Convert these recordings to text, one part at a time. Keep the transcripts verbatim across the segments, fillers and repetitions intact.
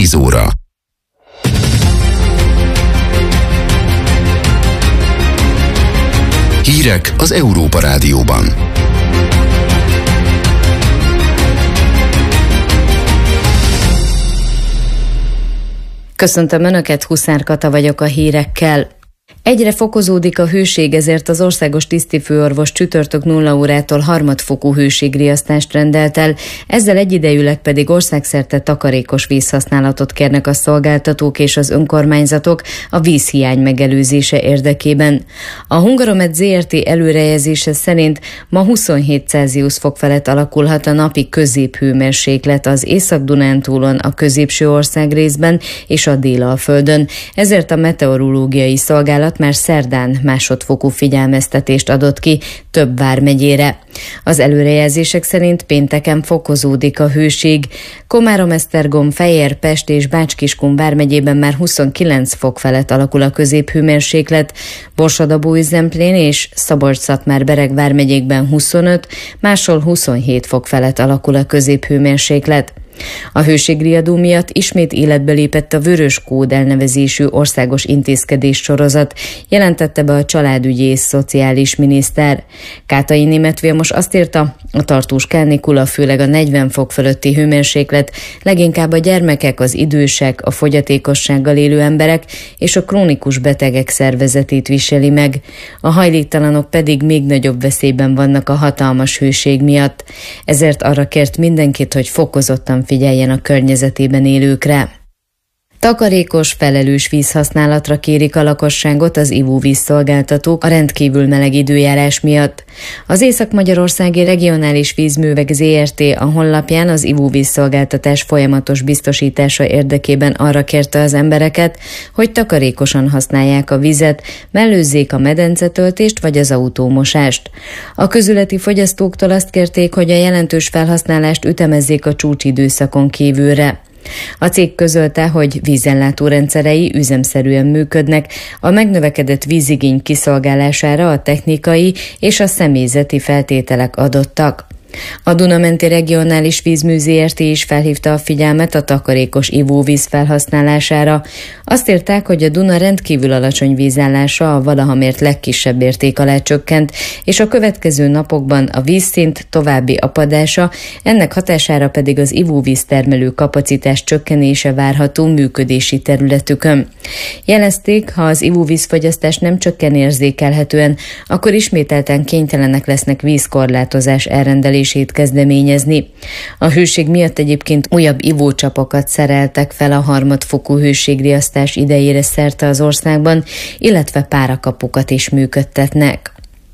tíz óra. Hírek az Európa Rádióban. Köszöntöm Önöket, Huszár Kata vagyok a hírekkel. Egyre fokozódik a hőség, ezért az országos tisztifőorvos csütörtök nulla órától harmadfokú hőségriasztást rendelt el, ezzel egyidejűleg pedig országszerte takarékos vízhasználatot kérnek a szolgáltatók és az önkormányzatok a vízhiány megelőzése érdekében. A Hungaromet zé er té előrejelzése szerint ma huszonhét Celsius fok felett alakulhat a napi középhőmérséklet az Észak-Dunántúlon, a középső országrészben és a Délalföldön. Ezért a meteorológiai szolgálat már szerdán másodfokú figyelmeztetést adott ki több vármegyére. Az előrejelzések szerint pénteken fokozódik a hőség. Komárom-Esztergom, Fejér, Pest és Bács-Kiskun vármegyében már huszonkilenc fok felett alakul a középhőmérséklet, Borsod-Abaúj-Zemplén és Szabolcs-Szatmár-Bereg vármegyékben huszonöt, máshol huszonhét fok felett alakul a középhőmérséklet. A hőségriadó miatt ismét életbe lépett a Vörös Kód elnevezésű országos intézkedés sorozat, jelentette be a családügyi és szociális miniszter. Kátai Németh Vilmos azt írta, a tartós kánikula, főleg a negyven fok fölötti hőmérséklet leginkább a gyermekek, az idősek, a fogyatékossággal élő emberek és a krónikus betegek szervezetét viseli meg. A hajléktalanok pedig még nagyobb veszélyben vannak a hatalmas hőség miatt. Ezért arra kért mindenkit, hogy fokozottan figyeljen a környezetében élőkre. Takarékos, felelős vízhasználatra kérik a lakosságot az ivóvízszolgáltatók a rendkívül meleg időjárás miatt. Az Észak-Magyarországi Regionális Vízművek zé er té a honlapján az ivóvízszolgáltatás folyamatos biztosítása érdekében arra kérte az embereket, hogy takarékosan használják a vizet, mellőzzék a medencetöltést vagy az autómosást. A közületi fogyasztóktól azt kérték, hogy a jelentős felhasználást ütemezzék a csúcsidőszakon kívülre. A cég közölte, hogy vízellátó rendszerei üzemszerűen működnek, a megnövekedett vízigény kiszolgálására a technikai és a személyzeti feltételek adottak. A Duna-menti Regionális Vízmű zé er té is felhívta a figyelmet a takarékos ivóvíz felhasználására. Azt írták, hogy a Duna rendkívül alacsony vízállása a valaha mért legkisebb érték alá csökkent, és a következő napokban a vízszint további apadása, ennek hatására pedig az ivóvíz termelő kapacitás csökkenése várható működési területükön. Jelezték, ha az ivóvízfogyasztás nem csökken érzékelhetően, akkor ismételten kénytelenek lesznek vízkorlátozás elrendelését kezdeményezni. A hőség miatt egyébként újabb ivócsapokat szereltek fel a harmadfokú hőségriasztás idejére szerte az országban, illetve párakapukat is működtetnek.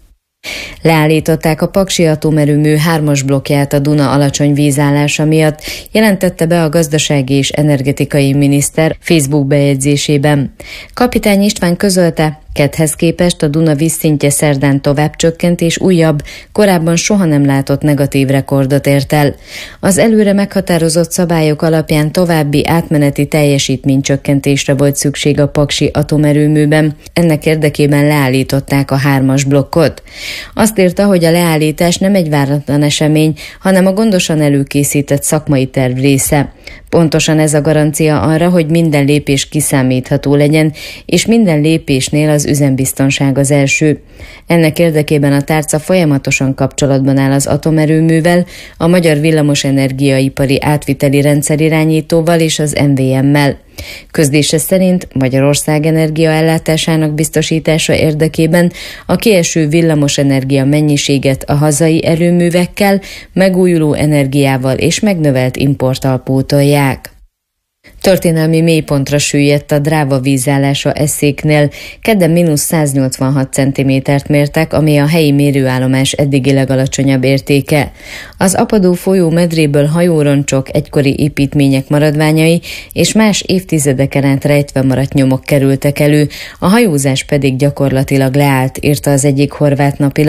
Leállították a Paksi atomerőmű hármas blokkját a Duna alacsony vízállása miatt, jelentette be a gazdasági és energetikai miniszter Facebook bejegyzésében. Kapitány István közölte, ketthez képest a Duna vízszintje szerdán tovább csökkent, és újabb, korábban soha nem látott negatív rekordot ért el. Az előre meghatározott szabályok alapján további átmeneti teljesítménycsökkentésre volt szükség a Paksi atomerőműben, ennek érdekében leállították a hármas blokkot. Azt írta, hogy a leállítás nem egy váratlan esemény, hanem a gondosan előkészített szakmai terv része. Pontosan ez a garancia arra, hogy minden lépés kiszámítható legyen, és minden lépésnél az üzembiztonság az első. Ennek érdekében a tárca folyamatosan kapcsolatban áll az atomerőművel, a Magyar Villamosenergiaipari Átviteli Rendszerirányítóval és az em vé emmel. Közlése szerint Magyarország energiaellátásának biztosítása érdekében a kieső villamosenergia mennyiséget a hazai erőművekkel, megújuló energiával és megnövelt importtal pótolják. Történelmi mélypontra süllyedt a Dráva vízállása Eszéknél. Kedden mínusz száznyolcvanhat centimétert mértek, ami a helyi mérőállomás eddigi legalacsonyabb értéke. Az apadó folyó medréből hajóroncsok, egykori építmények maradványai és más évtizedeken át rejtve maradt nyomok kerültek elő, a hajózás pedig gyakorlatilag leállt, írta az egyik horvát napilap.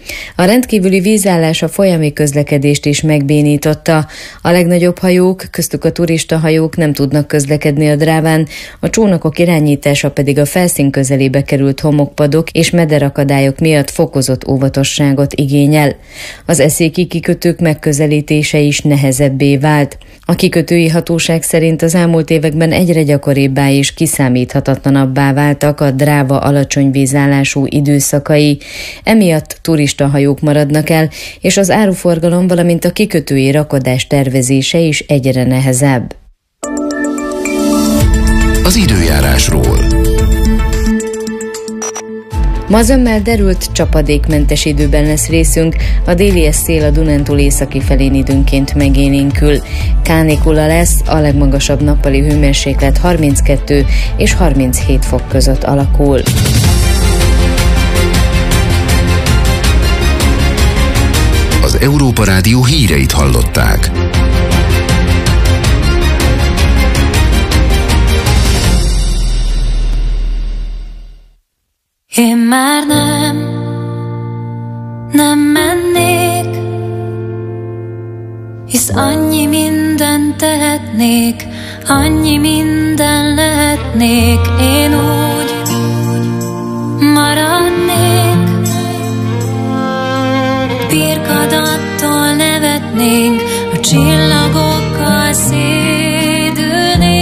A rendkívüli vízállás a folyami közlekedést is megbénította. A legnagyobb hajók, köztük a turistahajók nem tudnak közlekedni a Dráván, a csónakok irányítása pedig a felszín közelébe került homokpadok és mederakadályok miatt fokozott óvatosságot igényel. Az eszéki kikötők megközelítése is nehezebbé vált. A kikötői hatóság szerint az elmúlt években egyre gyakoribbá és kiszámíthatatlanabbá váltak a Dráva alacsony vízállású időszakai. Emiatt turistahajók maradnak el, és az áruforgalom, valamint a kikötői rakodás tervezése is egyre nehezebb. Az időjárásról. Ma zömmel derült, csapadékmentes időben lesz részünk, a délies szél a Dunántúl északi felén időnként megélénkül. Kánikula lesz, a legmagasabb nappali hőmérséklet harminckettő és harminchét fok között alakul. Az Európa Rádió híreit hallották. Én már nem, nem mennék, hisz annyi mindent tehetnék, annyi minden lehetnék. Én úgy maradnék, birkadattól nevetnénk, a csillagokkal szédülnénk.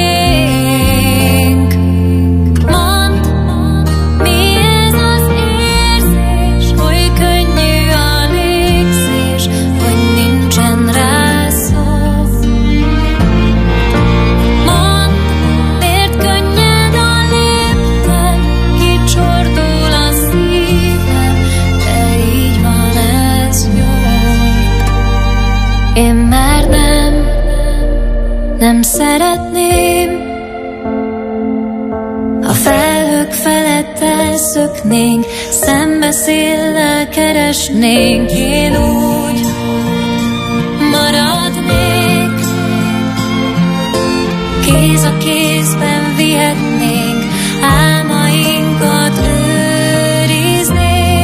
Én már nem, nem szeretném, ha felhők felett elszöknénk, szembeszéllel keresnénk. Én úgy maradnék, kéz a kézben vihetnénk, álmainkat őriznénk.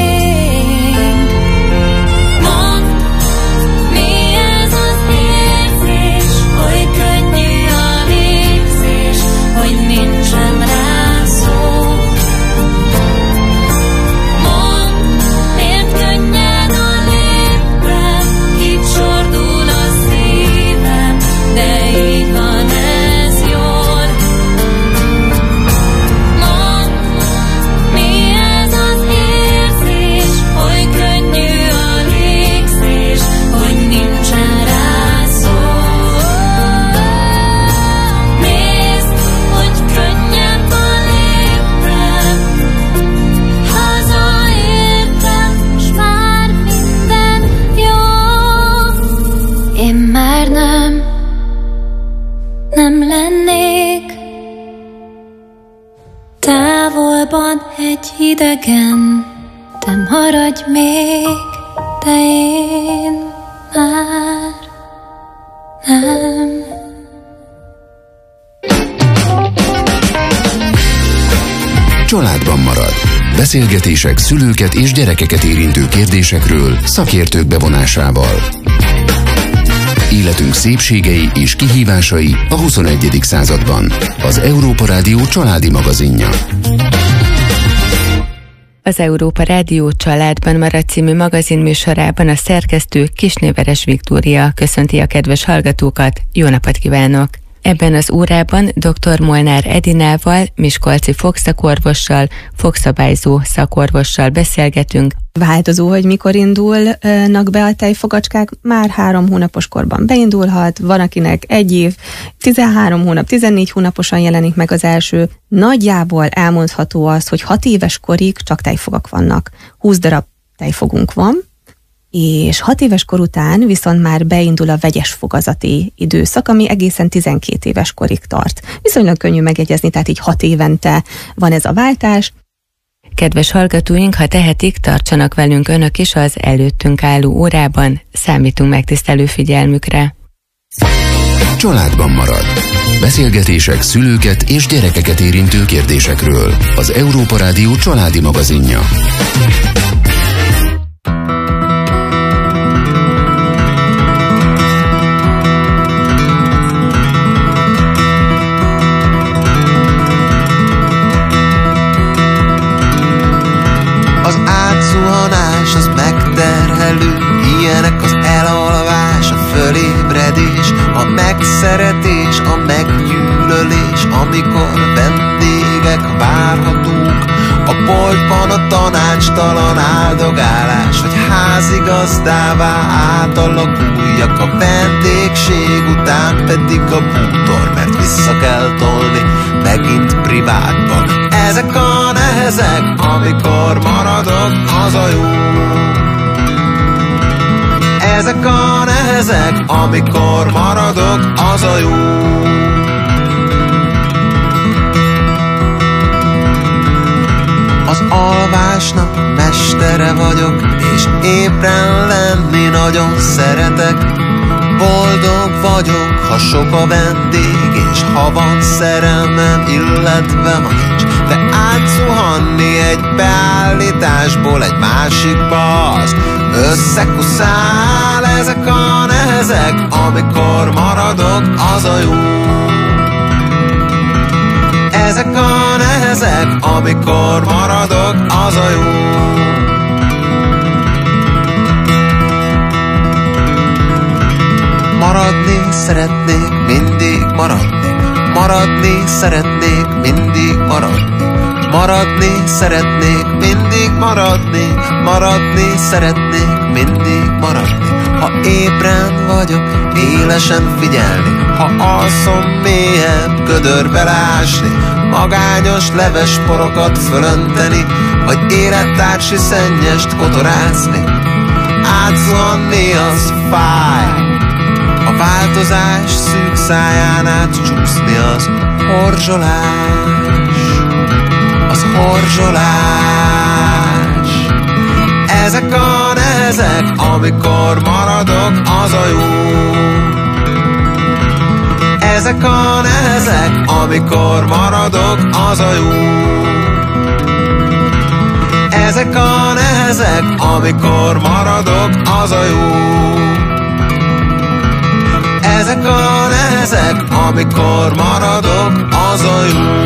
Távolban egy idegen, te maradj még, de én már nem. Családban marad. Beszélgetések szülőket és gyerekeket érintő kérdésekről szakértők bevonásával. Életünk szépségei és kihívásai a huszonegyedik században. Az Európa Rádió családi magazinja. Az Európa Rádió Családban marad című magazinműsorában a szerkesztő Kisnéveres Viktória köszönti a kedves hallgatókat. Jó napot kívánok! Ebben az órában dr. Molnár Edinával, miskolci fogszakorvossal, fogszabályzó szakorvossal beszélgetünk. Változó, hogy mikor indulnak be a tejfogacskák, már három hónapos korban beindulhat, van akinek egy év, tizenhárom hónap, tizennégy hónaposan jelenik meg az első. Nagyjából elmondható az, hogy hat éves korig csak tejfogak vannak. húsz darab tejfogunk van, és hat éves kor után viszont már beindul a vegyes fogazati időszak, ami egészen tizenkét éves korig tart. Viszonylag könnyű megjegyezni, tehát így hat évente van ez a váltás. Kedves hallgatóink, ha tehetik, tartsanak velünk önök is az előttünk álló órában, számítunk megtisztelő figyelmükre. Családban marad. Beszélgetések szülőket és gyerekeket érintő kérdésekről. Az Európa Rádió családi magazinja. amikor vendégek várhatók, a boltban a tanácstalan áldogálás, hogy házigazdává átalakuljak, a vendégség után pedig a bútor, mert vissza kell tolni megint privátba. Ezek a nehezek, amikor maradok, az a jó. Ezek a nehezek, amikor maradok, az a jó. Az alvásnak mestere vagyok, és ébren lenni nagyon szeretek. Boldog vagyok, ha sok a vendég, és ha van szerelmem, illetve ha nincs. De átzuhanni egy beállításból egy másikba, az összekuszál. Ezek a nehezek, amikor maradok, az a jó. Ezek a nehezek, amikor maradok, az a jó. Maradni szeretnék, mindig maradni. Maradni szeretnék, mindig maradni. Maradni szeretnék, mindig maradni. Maradni szeretnék, mindig maradni. Ha ébren vagyok, élesen figyelni. Ha alszom, mélyebb gödörbe lásni. Magányos levesporokat fölönteni, vagy élettársi szennyest kotorászni. Átzuhanni az fáj, a változás szűk száján át csúszni, az horzsolás, az horzsolás. Ezek a nehezek, amikor maradok, az a jó. Ezek a nehezek, amikor maradok, az a jó. Ezek a nehezek, amikor maradok, az a jó. Ezek a nehezek, amikor maradok, az a jó.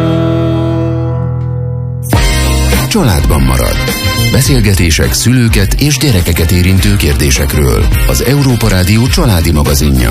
Családban marad. Beszélgetések szülőket és gyerekeket érintő kérdésekről. Az Európa Rádió családi magazinja.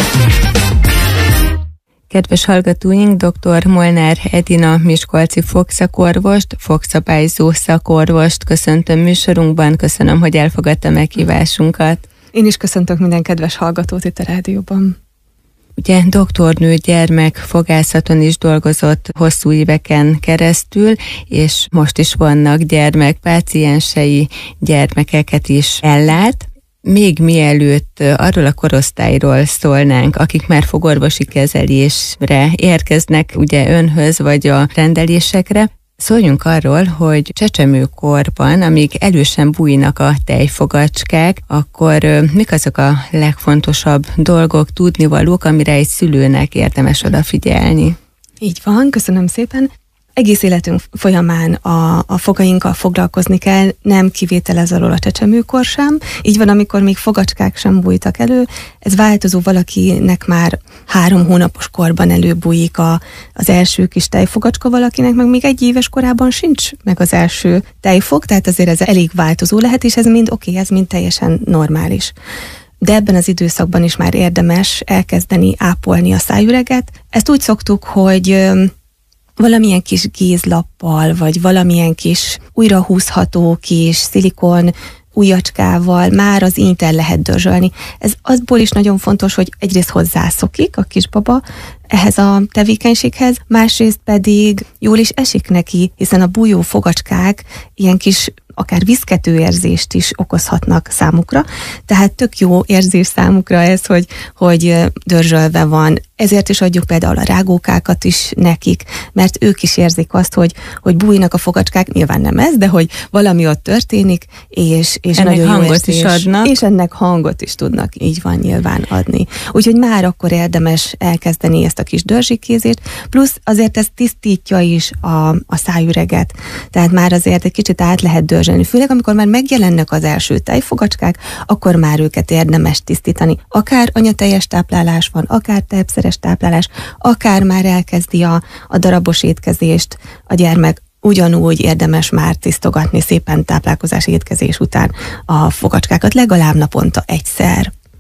Kedves hallgatóink, dr. Molnár Edina miskolci fogszakorvost, fogszabályzó szakorvost köszöntöm műsorunkban. Köszönöm, hogy elfogadta meghívásunkat. Én is köszöntök minden kedves hallgatót itt a rádióban. Ugye doktornő gyermekfogászaton is dolgozott hosszú éveken keresztül, és most is vannak gyermekpáciensei, gyermekeket is ellát. Még mielőtt arról a korosztályról szólnánk, akik már fogorvosi kezelésre érkeznek ugye önhöz vagy a rendelésekre, szóljunk arról, hogy csecsemőkorban, amíg elősen bújnak a tejfogacskák, akkor mik azok a legfontosabb dolgok, tudnivalók, amire egy szülőnek érdemes odafigyelni? Így van, köszönöm szépen. Egész életünk folyamán a, a fogainkkal foglalkozni kell, nem kivétel ez alól a csecsemőkor sem. Így van, amikor még fogacskák sem bújtak elő. Ez változó, valakinek már három hónapos korban előbújik a, az első kis tejfogacska, valakinek meg még egy éves korában sincs meg az első tejfog, tehát azért ez elég változó lehet, és ez mind oké, okay, ez mind teljesen normális. De ebben az időszakban is már érdemes elkezdeni ápolni a szájüreget. Ezt úgy szoktuk, hogy valamilyen kis gézlappal, vagy valamilyen kis újrahúzható kis szilikon ujjacskával már az ínyt el lehet dörzsölni. Ez azból is nagyon fontos, hogy egyrészt hozzászokik a kisbaba ehhez a tevékenységhez, másrészt pedig jól is esik neki, hiszen a bújó fogacskák ilyen kis akár viszkető érzést is okozhatnak számukra, tehát tök jó érzés számukra ez, hogy, hogy dörzsölve van. Ezért is adjuk például a rágókákat is nekik, mert ők is érzik azt, hogy, hogy bújnak a fogacskák, nyilván nem ez, de hogy valami ott történik, és, és ennek nagyon hangot jó érzés, is adnak. És ennek hangot is tudnak, így van, nyilván adni. Úgyhogy már akkor érdemes elkezdeni ezt a kis dörzsikézést, plusz azért ez tisztítja is a, a szájüreget, tehát már azért egy kicsit át lehet dörzsölni, főleg amikor már megjelennek az első tejfogacskák, akkor már őket érdemes tisztítani. Akár anyateljes táplálás van, akár tejszeres táplálás, akár már elkezdi a, a darabos étkezést a gyermek, ugyanúgy érdemes már tisztogatni szépen táplálkozás étkezés után a fogacskákat, legalább naponta egyszer.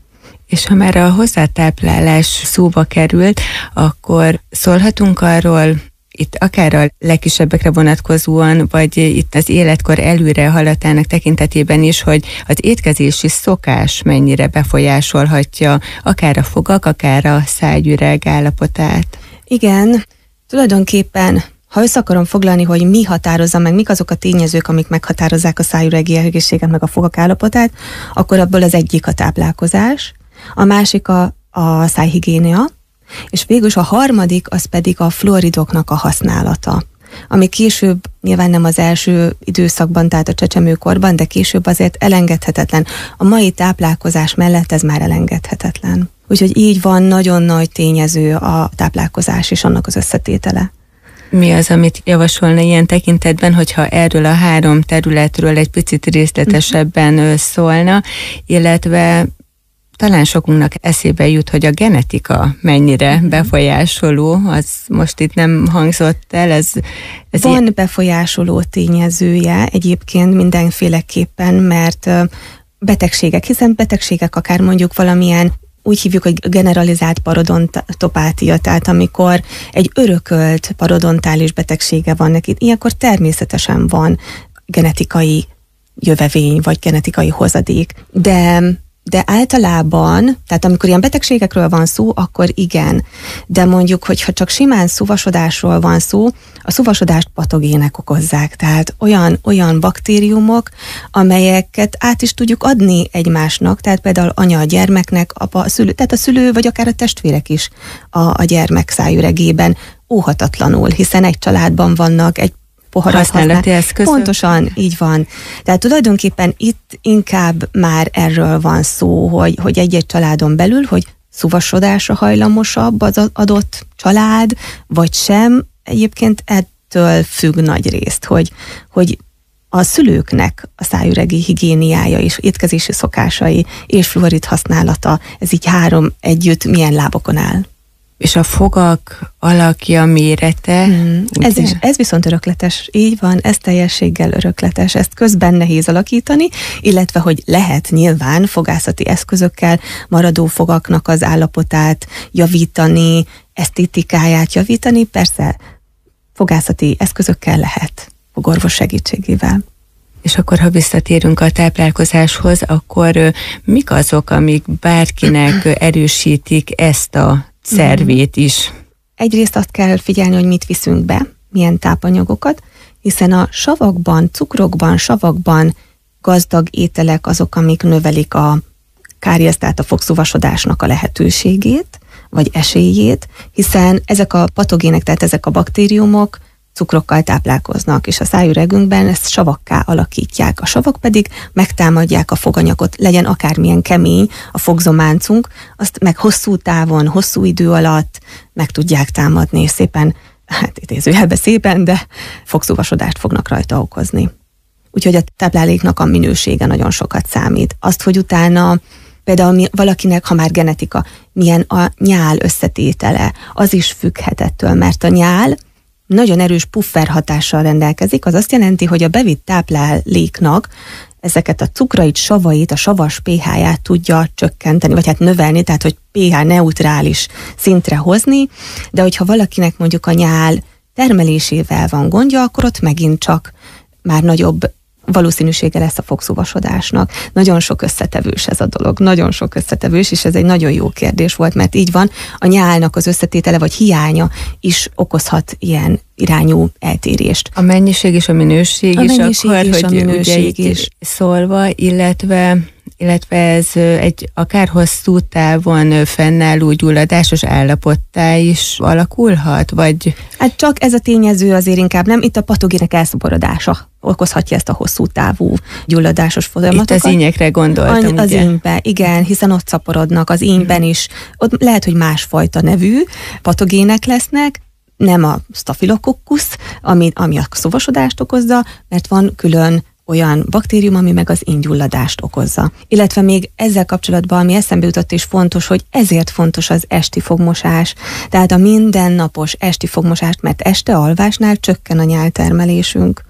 És ha már a hozzátáplálás szóba került, akkor szólhatunk arról, itt akár a legkisebbekre vonatkozóan, vagy itt az életkor előre haladásának tekintetében is, hogy az étkezési szokás mennyire befolyásolhatja akár a fogak, akár a szájüreg állapotát. Igen, tulajdonképpen, ha össze akarom foglalni, hogy mi határozza meg, mik azok a tényezők, amik meghatározzák a szájüregi egészséget, meg a fogak állapotát, akkor abból az egyik a táplálkozás, a másik a, a szájhigiénia, és végül a harmadik az pedig a fluoridoknak a használata, ami később nyilván nem az első időszakban, tehát a csecsemőkorban, de később azért elengedhetetlen. A mai táplálkozás mellett ez már elengedhetetlen. Úgyhogy így van nagyon nagy tényező a táplálkozás és annak az összetétele. Mi az, amit javasolna ilyen tekintetben, hogyha erről a három területről egy picit részletesebben szólna, illetve talán sokunknak eszébe jut, hogy a genetika mennyire befolyásoló, az most itt nem hangzott el. Ez, ez Van ilyen... befolyásoló tényezője egyébként mindenféleképpen, mert betegségek, hiszen betegségek akár mondjuk valamilyen, úgy hívjuk, hogy generalizált parodontopátia, tehát amikor egy örökölt parodontális betegsége van neki, ilyenkor természetesen van genetikai jövevény, vagy genetikai hozadék, de De általában, tehát amikor ilyen betegségekről van szó, akkor igen. De mondjuk, hogyha csak simán szuvasodásról van szó, a szuvasodást patogének okozzák. Tehát olyan, olyan baktériumok, amelyeket át is tudjuk adni egymásnak, tehát például anya a gyermeknek, apa a szülő, tehát a szülő, vagy akár a testvérek is a, a gyermek szájüregében óhatatlanul, hiszen egy családban vannak, egy poharat használati eszközök. Pontosan, így van. Tehát tulajdonképpen itt inkább már erről van szó, hogy, hogy egy-egy családon belül, hogy szuvasodásra hajlamosabb az adott család, vagy sem. Egyébként ettől függ nagy részt, hogy, hogy a szülőknek a szájüregi higiéniája és étkezési szokásai és fluorid használata, ez így három együtt milyen lábokon áll. És a fogak alakja, mérete? Hmm, ez, is, ez viszont örökletes, így van, ez teljességgel örökletes, ezt közben nehéz alakítani, illetve hogy lehet nyilván fogászati eszközökkel maradó fogaknak az állapotát javítani, esztétikáját javítani, persze fogászati eszközökkel lehet, fogorvos segítségével. És akkor, ha visszatérünk a táplálkozáshoz, akkor mik azok, amik bárkinek erősítik ezt a szervét is? Egyrészt azt kell figyelni, hogy mit viszünk be, milyen tápanyagokat, hiszen a savakban, cukrokban, savakban gazdag ételek azok, amik növelik a káriesz, tehát a fogszuvasodásnak a lehetőségét, vagy esélyét, hiszen ezek a patogének, tehát ezek a baktériumok cukrokkal táplálkoznak, és a szájüregünkben ezt savakká alakítják. A savak pedig megtámadják a foganyagot, legyen akármilyen kemény a fogzománcunk, azt meg hosszú távon, hosszú idő alatt meg tudják támadni, és szépen, hát idézőjelben szépen, de fogszúvasodást fognak rajta okozni. Úgyhogy a tápláléknak a minősége nagyon sokat számít. Azt, hogy utána például valakinek, ha már genetika, milyen a nyál összetétele, az is függhet ettől, mert a nyál nagyon erős puffer hatással rendelkezik, az azt jelenti, hogy a bevitt tápláléknak ezeket a cukrait, savait, a savas pH-ját tudja csökkenteni, vagy hát növelni, tehát hogy pH neutrális szintre hozni, de hogyha valakinek mondjuk a nyál termelésével van gondja, akkor ott megint csak már nagyobb valószínűsége lesz a fogszúvasodásnak. Nagyon sok összetevős ez a dolog, nagyon sok összetevős, és ez egy nagyon jó kérdés volt, mert így van, a nyálnak az összetétele vagy hiánya is okozhat ilyen irányú eltérést. A mennyiség és a minőség a is mennyiség akkor, és hogy a minőség ugye is. Szólva, illetve illetve ez egy akár hosszú távon fennálló gyulladásos állapottá is alakulhat, vagy? Hát csak ez a tényező azért inkább nem, itt a patogének elszaporodása okozhatja ezt a hosszú távú gyulladásos folyamatokat. Itt az ínyekre gondoltam, Az ugye? ínybe, igen, hiszen ott szaporodnak, az ínyben is, ott lehet, hogy másfajta nevű patogének lesznek, nem a staphylococcus, ami, ami a szuvasodást okozza, mert van külön olyan baktérium, ami meg az ínygyulladást okozza. Illetve még ezzel kapcsolatban, ami eszembe jutott és fontos, hogy ezért fontos az esti fogmosás, tehát a mindennapos esti fogmosást, mert este alvásnál csökken a nyáltermelésünk.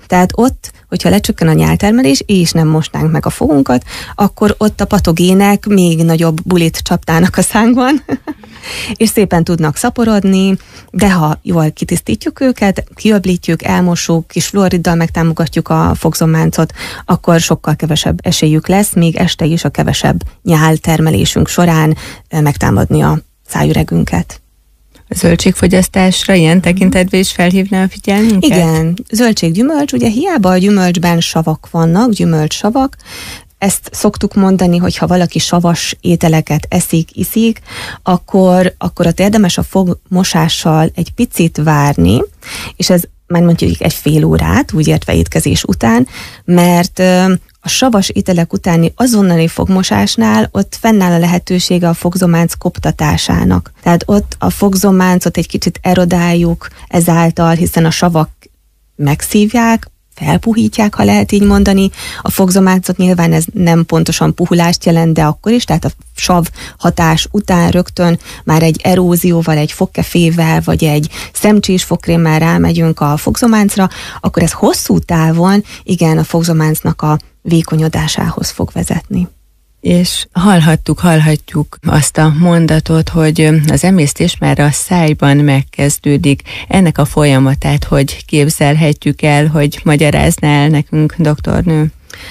Tehát ott, hogyha lecsökken a nyáltermelés, és nem mosnánk meg a fogunkat, akkor ott a patogének még nagyobb bulit csaptának a szánkban, és szépen tudnak szaporodni, de ha jól kitisztítjuk őket, kiöblítjük, elmossuk, kis fluoriddal megtámogatjuk a fogzommáncot, akkor sokkal kevesebb esélyük lesz, még este is a kevesebb nyáltermelésünk során megtámadni a szájüregünket. A zöldségfogyasztásra ilyen tekintetben is felhívná a figyelmünket? Igen, zöldséggyümölcs, ugye hiába a gyümölcsben savak vannak, gyümölcssavak, ezt szoktuk mondani, hogy ha valaki savas ételeket eszik, iszik, akkor, akkor ott érdemes a fogmosással egy picit várni, és ez már mondjuk egy fél órát, úgy értve étkezés után, mert a savas ételek utáni azonnali fogmosásnál ott fennáll a lehetősége a fogzománc koptatásának. Tehát ott a fogzománcot egy kicsit erodáljuk ezáltal, hiszen a savak megszívják, felpuhítják, ha lehet így mondani. A fogzománcot nyilván ez nem pontosan puhulást jelent, de akkor is, tehát a sav hatás után rögtön már egy erózióval, egy fogkefével, vagy egy szemcsés fogkrémmel rámegyünk a fogzománcra, akkor ez hosszú távon igen a fogzománcnak a vékonyodásához fog vezetni. És hallhattuk, hallhatjuk azt a mondatot, hogy az emésztés már a szájban megkezdődik. Ennek a folyamatát hogy képzelhetjük el, hogy magyarázná el nekünk, doktornő?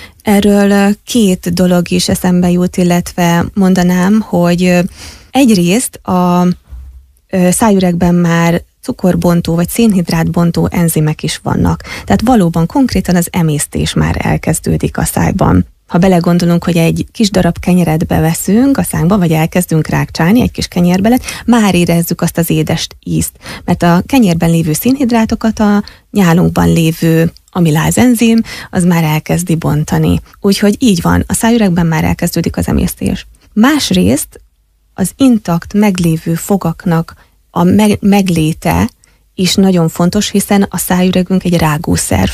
Erről két dolog is eszembe jut, illetve mondanám, hogy egyrészt a szájüregben már cukorbontó vagy szénhidrátbontó enzimek is vannak. Tehát valóban konkrétan az emésztés már elkezdődik a szájban. Ha belegondolunk, hogy egy kis darab kenyeret beveszünk a szánkba, vagy elkezdünk rákcsálni egy kis kenyérbelet, már érezzük azt az édes ízt, mert a kenyérben lévő szénhidrátokat a nyálunkban lévő amiláz enzim, az már elkezdi bontani. Úgyhogy így van, a szájüregben már elkezdődik az emésztés. Másrészt az intakt meglévő fogaknak a meg- megléte is nagyon fontos, hiszen a szájüregünk egy rágószerv.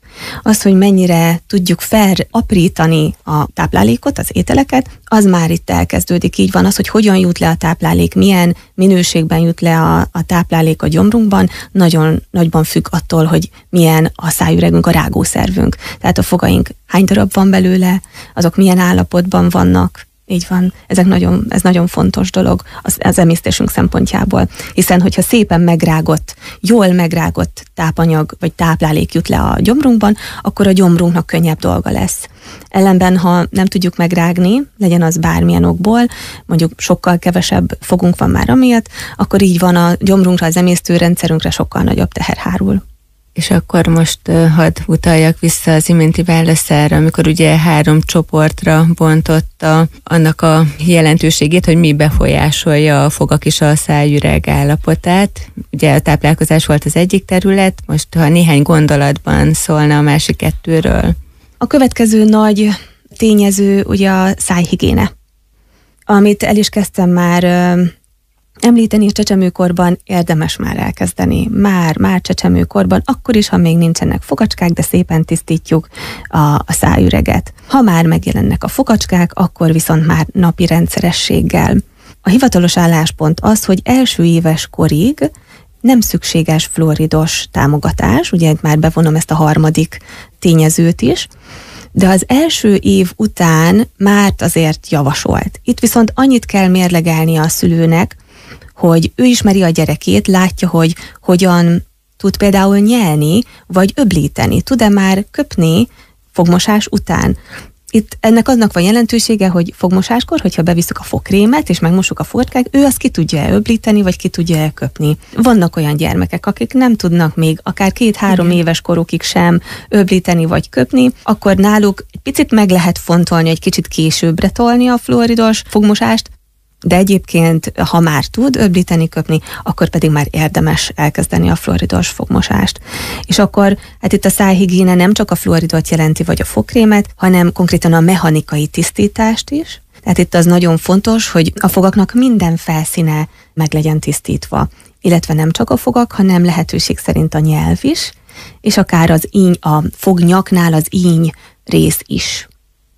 Az, hogy mennyire tudjuk felaprítani a táplálékot, az ételeket, az már itt elkezdődik. Így van az, hogy hogyan jut le a táplálék, milyen minőségben jut le a, a táplálék a gyomrunkban, nagyon nagyban függ attól, hogy milyen a szájüregünk, a rágószervünk. Tehát a fogaink hány darab van belőle, azok milyen állapotban vannak. Így van, ezek nagyon, ez nagyon fontos dolog az, az emésztésünk szempontjából, hiszen hogyha szépen megrágott, jól megrágott tápanyag vagy táplálék jut le a gyomrunkban, akkor a gyomrunknak könnyebb dolga lesz. Ellenben, ha nem tudjuk megrágni, legyen az bármilyen okból, mondjuk sokkal kevesebb fogunk van már amiatt, akkor így van a gyomrunkra, az emésztőrendszerünkre sokkal nagyobb teher hárul. És akkor most uh, hadd utaljak vissza az iménti válaszára, amikor ugye három csoportra bontotta annak a jelentőségét, hogy mi befolyásolja a fogak és a szájüreg állapotát. Ugye a táplálkozás volt az egyik terület, most ha néhány gondolatban szólna a másik kettőről. A következő nagy tényező ugye a szájhigiéne, amit el is kezdtem már uh, említeni, csecsemőkorban érdemes már elkezdeni. Már, már csecsemőkorban, akkor is, ha még nincsenek fogacskák, de szépen tisztítjuk a, a szájüreget. Ha már megjelennek a fogacskák, akkor viszont már napi rendszerességgel. A hivatalos álláspont az, hogy első éves korig nem szükséges fluoridos támogatás, ugye már bevonom ezt a harmadik tényezőt is, de az első év után már azért javasolt. Itt viszont annyit kell mérlegelnie a szülőnek, hogy ő ismeri a gyerekét, látja, hogy hogyan tud például nyelni, vagy öblíteni. Tud-e már köpni fogmosás után? Itt ennek aznak van jelentősége, hogy fogmosáskor, hogyha bevisszük a fogkrémet, és megmosuk a fogacskák, ő azt ki tudja öblíteni, vagy ki tudja köpni. Vannak olyan gyermekek, akik nem tudnak még akár két-három éves korukig sem öblíteni, vagy köpni, akkor náluk egy picit meg lehet fontolni, egy kicsit későbbre tolni a fluoridos fogmosást, de egyébként, ha már tud öblíteni, köpni, akkor pedig már érdemes elkezdeni a fluoridos fogmosást. És akkor, hát itt a szájhigiéne nem csak a fluoridot jelenti, vagy a fogkrémet, hanem konkrétan a mechanikai tisztítást is. Tehát itt az nagyon fontos, hogy a fogaknak minden felszíne meg legyen tisztítva. Illetve nem csak a fogak, hanem lehetőség szerint a nyelv is, és akár az íny, a fognyaknál az íny rész is.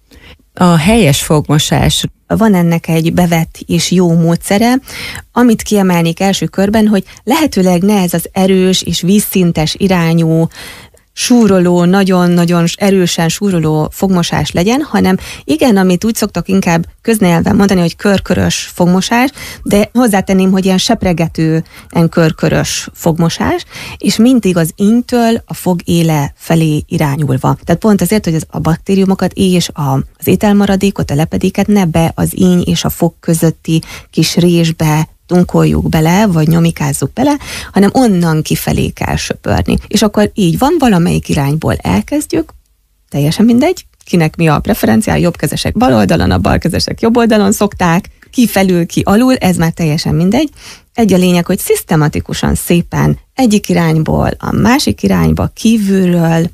A helyes fogmosás. Van ennek egy bevett és jó módszere, amit kiemelnék első körben, hogy lehetőleg ne ez az erős és vízszintes irányú súroló, nagyon-nagyon erősen súroló fogmosás legyen, hanem igen, amit úgy szoktak inkább köznyelven mondani, hogy körkörös fogmosás, de hozzátenném, hogy ilyen sepregető, ilyen körkörös fogmosás, és mindig az ínytől a fog éle felé irányulva. Tehát pont azért, hogy az a baktériumokat és a, az ételmaradékot, a lepedéket ne be az íny és a fog közötti kis résbe tunkoljuk bele, vagy nyomikázzuk bele, hanem onnan kifelé kell söpörni. És akkor így van, valamelyik irányból elkezdjük, teljesen mindegy, kinek mi a preferencia, a jobbkezesek bal oldalon, a balkezesek jobb oldalon szokták, ki felül, ki alul, ez már teljesen mindegy. Egy a lényeg, hogy szisztematikusan szépen egyik irányból, a másik irányba, kívülről,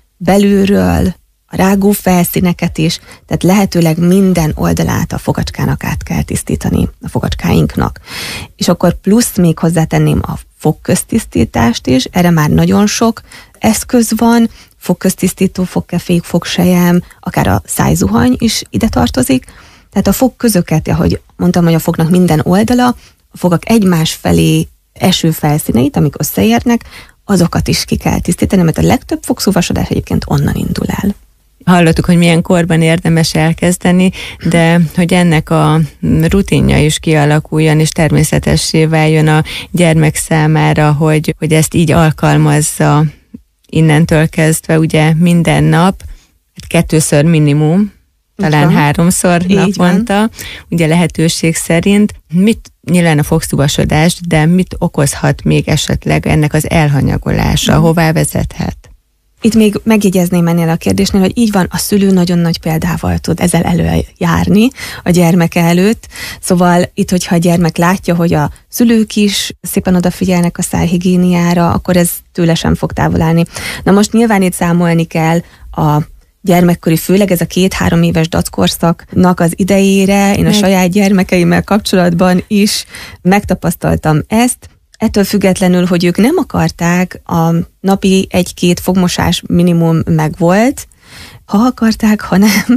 belülről, a rágó felszíneket is, tehát lehetőleg minden oldalát a fogacskának át kell tisztítani, a fogacskáinknak. És akkor plusz még hozzátenném a fogköztisztítást is, erre már nagyon sok eszköz van, fogköztisztító, fogkefék, fogsejem, akár a szájzuhany is ide tartozik. Tehát a fogközöket, ahogy mondtam, hogy a fognak minden oldala, a fogak egymás felé eső felszíneit, amik összeérnek, azokat is ki kell tisztítani, mert a legtöbb fogszúvasodás egyébként onnan indul el. Hallottuk, hogy milyen korban érdemes elkezdeni, de hogy ennek a rutinja is kialakuljon, és természetessé váljon a gyermek számára, hogy, hogy ezt így alkalmazza innentől kezdve, ugye minden nap, kettőször minimum, talán van. háromszor így naponta, van. Ugye lehetőség szerint. Mit nyilván a fogszúvasodás, de mit okozhat még esetleg ennek az elhanyagolása, hová vezethet? Itt még megjegyezném ennél a kérdésnél, hogy így van, a szülő nagyon nagy példával tud ezzel előjárni a gyermeke előtt. Szóval itt, hogyha a gyermek látja, hogy a szülők is szépen odafigyelnek a szájhigiéniára, akkor ez tőle sem fog távol állni. Na most nyilván itt számolni kell a gyermekkori, főleg ez a két-három éves dackorszaknak az idejére, én a saját gyermekeimmel kapcsolatban is megtapasztaltam ezt. Ettől függetlenül, hogy ők nem akarták, a napi egy-két fogmosás minimum megvolt, ha akarták, ha nem,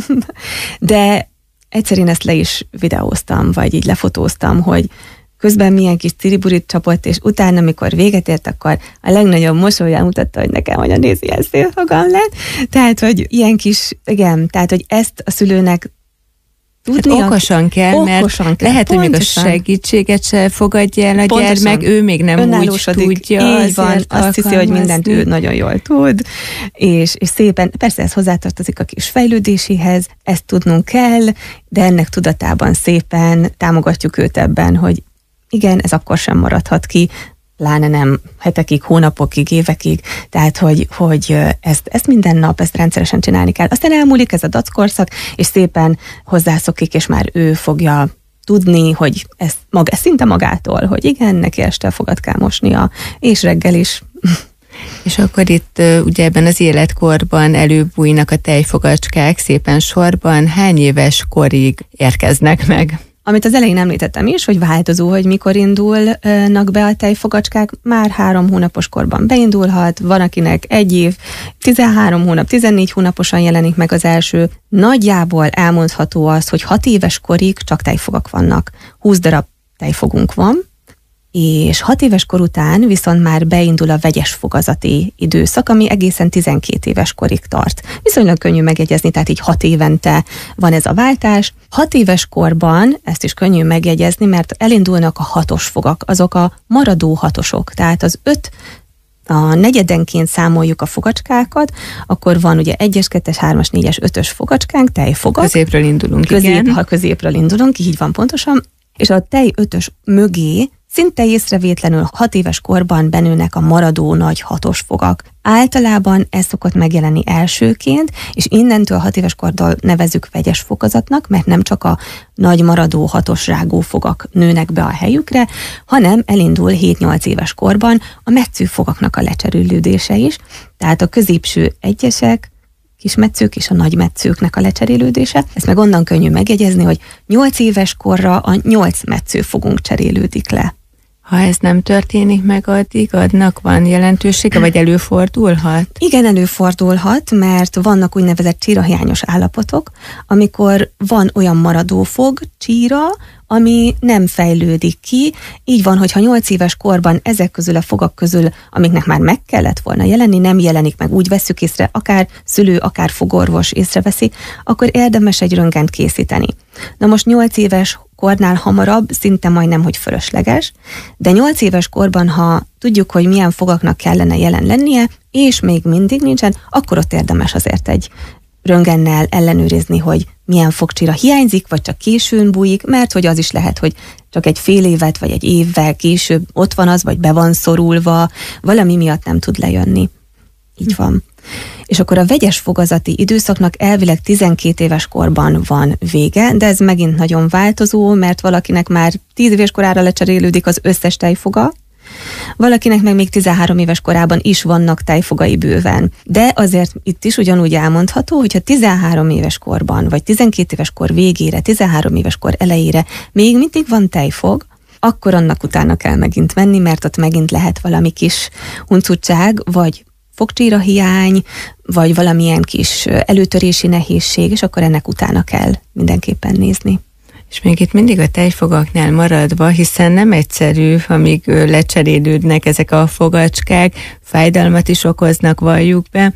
de egyszer én ezt le is videóztam, vagy így lefotóztam, hogy közben milyen kis ciriburit csapott, és utána, amikor véget ért, akkor a legnagyobb mosollyal mutatta, hogy nekem olyan néz, ilyen szép fogam lett. Tehát, hogy ilyen kis, igen, tehát, hogy ezt a szülőnek hát okosan kell, okosan mert kell. Lehet, hogy még a segítséget se fogadja el a pontosan. Gyermek, ő még nem úgy tudja. Így van, azt hiszi, hogy mindent ő nagyon jól tud, és, és szépen, persze ez hozzátartozik a kis fejlődéséhez, ezt tudnunk kell, de ennek tudatában szépen támogatjuk őt ebben, hogy igen, ez akkor sem maradhat ki, pláne nem hetekig, hónapokig, évekig, tehát, hogy, hogy ezt, ezt minden nap, ezt rendszeresen csinálni kell. Aztán elmúlik ez a dackorszak, és szépen hozzászokik, és már ő fogja tudni, hogy ez, maga, ez szinte magától, hogy igen, neki este fogat kell mosnia, és reggel is. És akkor itt ugye ebben az életkorban előbújnak a tejfogacskák szépen sorban. Hány éves korig érkeznek meg? Amit az elején említettem is, hogy változó, hogy mikor indulnak be a tejfogacskák, már három hónapos korban beindulhat, van akinek egy év, tizenhárom hónap, tizennégy hónaposan jelenik meg az első. Nagyjából elmondható az, hogy hat éves korig csak tejfogak vannak. húsz darab tejfogunk van, és hat éves kor után viszont már beindul a vegyes fogazati időszak, ami egészen tizenkét éves korig tart. Viszonylag könnyű megjegyezni, tehát így hat évente van ez a váltás. Hat éves korban, ezt is könnyű megjegyezni, mert elindulnak a hatos fogak, azok a maradó hatosok, tehát az öt a negyedenként számoljuk a fogacskákat, akkor van ugye egyes, kettes, hármas, négyes, ötös fogacskánk, tejfogak. Középről indulunk, Közép, igen. Ha középről indulunk, így van pontosan, és a tej ötös mögé szinte észrevétlenül hat éves korban benőnek a maradó nagy hatos fogak. Általában ez szokott megjelenni elsőként, és innentől hat éves kortól nevezzük vegyes fokozatnak, mert nem csak a nagy maradó hatos rágó fogak nőnek be a helyükre, hanem elindul hét-nyolc éves korban a metsző fogaknak a lecserélődése is, tehát a középső egyesek, kismetszők és a nagymetszőknek a lecserélődése. Ezt meg onnan könnyű megjegyezni, hogy nyolc éves korra a nyolc metszőfogunk cserélődik le. Ha ez nem történik meg addig, adnak van jelentősége, vagy előfordulhat? Igen, előfordulhat, mert vannak úgynevezett csírahiányos állapotok, amikor van olyan maradó fog, csíra, ami nem fejlődik ki. Így van, hogyha nyolc éves korban ezek közül a fogak közül, amiknek már meg kellett volna jelenni, nem jelenik meg, úgy vesszük észre, akár szülő, akár fogorvos észreveszi, akkor érdemes egy röntgent készíteni. Na most nyolc éves kornál hamarabb szinte majdnem, hogy fölösleges, de nyolc éves korban, ha tudjuk, hogy milyen fogaknak kellene jelen lennie, és még mindig nincsen, akkor ott érdemes azért egy röntgennel ellenőrizni, hogy milyen fogcsira hiányzik, vagy csak későn bújik, mert hogy az is lehet, hogy csak egy fél évet, vagy egy évvel később ott van az, vagy be van szorulva, valami miatt nem tud lejönni. Így van. És akkor a vegyes fogazati időszaknak elvileg tizenkét éves korban van vége, de ez megint nagyon változó, mert valakinek már tíz éves korára lecserélődik az összes tejfoga, valakinek meg még tizenhárom éves korában is vannak tejfogai bőven. De azért itt is ugyanúgy elmondható, hogyha tizenhárom éves korban, vagy tizenkét éves kor végére, tizenhárom éves kor elejére még mindig van tejfog, akkor annak utána kell megint menni, mert ott megint lehet valami kis huncutság, vagy fogcsíra hiány, vagy valamilyen kis előtörési nehézség, és akkor ennek utána kell mindenképpen nézni. És még itt mindig a tejfogaknál maradva, hiszen nem egyszerű, amíg lecserélődnek ezek a fogacskák, fájdalmat is okoznak, valljuk be,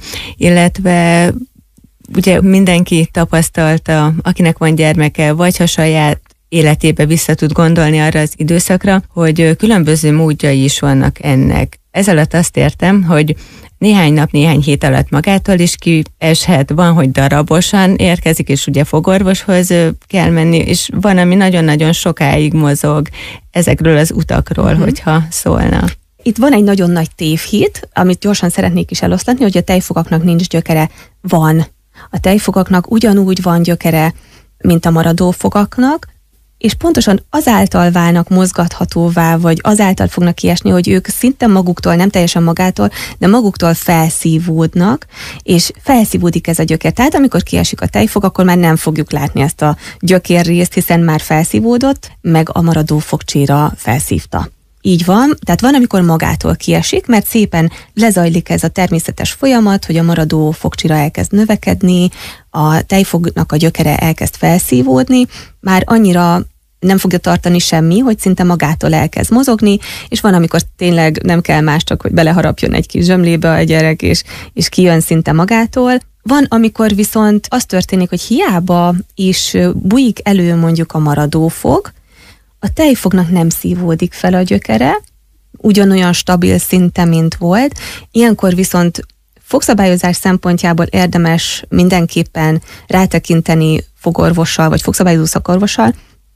illetve ugye mindenki tapasztalta, akinek van gyermeke, vagy ha saját életébe vissza tud gondolni arra az időszakra, hogy különböző módjai is vannak ennek. Ez alatt azt értem, hogy néhány nap, néhány hét alatt magától is kieshet, van, hogy darabosan érkezik, és ugye fogorvoshoz kell menni, és van, ami nagyon-nagyon sokáig mozog ezekről az utakról, uh-huh. hogyha szólna. Itt van egy nagyon nagy tévhit, amit gyorsan szeretnék is eloszlatni, hogy a tejfogaknak nincs gyökere. Van. A tejfogaknak ugyanúgy van gyökere, mint a maradó fogaknak, és pontosan azáltal válnak mozgathatóvá, vagy azáltal fognak kiesni, hogy ők szinte maguktól, nem teljesen magától, de maguktól felszívódnak, és felszívódik ez a gyökér. Tehát amikor kiesik a tejfog, akkor már nem fogjuk látni ezt a gyökérrészt, hiszen már felszívódott, meg a maradó fogcsíra felszívta. Így van, tehát van, amikor magától kiesik, mert szépen lezajlik ez a természetes folyamat, hogy a maradó fogcsira elkezd növekedni, a tejfognak a gyökere elkezd felszívódni, már annyira nem fogja tartani semmi, hogy szinte magától elkezd mozogni, és van, amikor tényleg nem kell más, csak hogy beleharapjon egy kis zsömlébe a gyerek, és, és kijön szinte magától. Van, amikor viszont az történik, hogy hiába is bújik elő mondjuk a maradó fog, a tejfognak nem szívódik fel a gyökere, ugyanolyan stabil szinten, mint volt. Ilyenkor viszont fogszabályozás szempontjából érdemes mindenképpen rátekinteni fogorvossal, vagy fogszabályozó szakorvossal,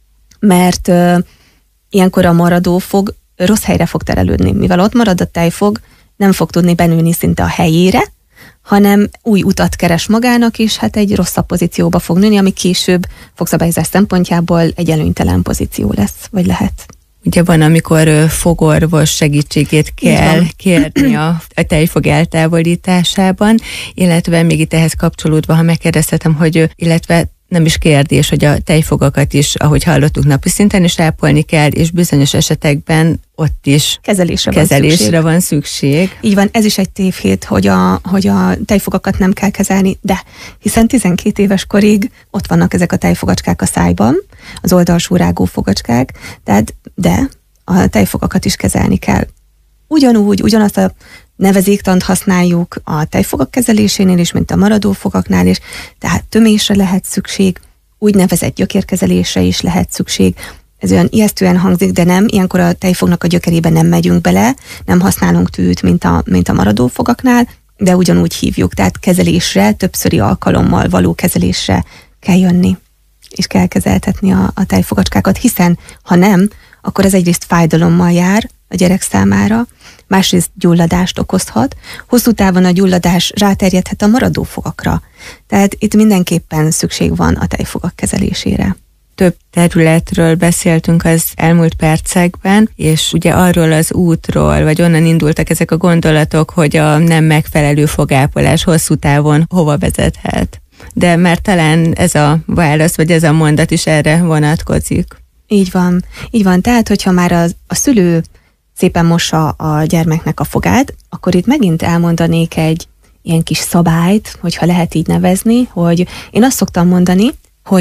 mert uh, ilyenkor a maradó fog rossz helyre fog terelődni. Mivel ott marad a tejfog, nem fog tudni benülni szinte a helyére, hanem új utat keres magának, és hát egy rosszabb pozícióba fog nőni, ami később fogszabályozás szempontjából egy előnytelen pozíció lesz, vagy lehet. Ugye van, amikor fogorvos segítségét kell kérni a, a tejfog eltávolításában, illetve még itt ehhez kapcsolódva, ha megkérdezhetem, hogy illetve nem is kérdés, hogy a tejfogakat is, ahogy hallottuk, napi szinten is ápolni kell, és bizonyos esetekben ott is kezelésre, kezelésre van, van szükség. Így van, ez is egy tévhit, hogy a, hogy a tejfogakat nem kell kezelni, de hiszen tizenkét éves korig ott vannak ezek a tejfogacskák a szájban, az oldalsó rágó fogacskák, tehát de a tejfogakat is kezelni kell. Ugyanúgy, ugyanazt a nevezéktant használjuk a tejfogak kezelésénél is, mint a maradó fogaknál is, tehát tömésre lehet szükség, úgynevezett gyökérkezelésre is lehet szükség. Ez olyan ijesztően hangzik, de nem, ilyenkor a tejfognak a gyökerébe nem megyünk bele, nem használunk tűt, mint a, mint a maradó fogaknál, de ugyanúgy hívjuk, tehát kezelésre, többszöri alkalommal való kezelésre kell jönni, és kell kezeltetni a, a tejfogacskákat, hiszen ha nem, akkor ez egyrészt fájdalommal jár a gyerek számára, másrészt gyulladást okozhat, hosszú távon a gyulladás ráterjedhet a maradó fogakra. Tehát itt mindenképpen szükség van a tejfogak kezelésére. Több területről beszéltünk az elmúlt percekben, és ugye arról az útról, vagy onnan indultak ezek a gondolatok, hogy a nem megfelelő fogápolás hosszú távon hova vezethet. De már talán ez a válasz, vagy ez a mondat is erre vonatkozik. Így van. Így van. Tehát, hogyha már a, a szülő szépen mossa a gyermeknek a fogát, akkor itt megint elmondanék egy ilyen kis szabályt, hogyha lehet így nevezni, hogy én azt szoktam mondani, hogy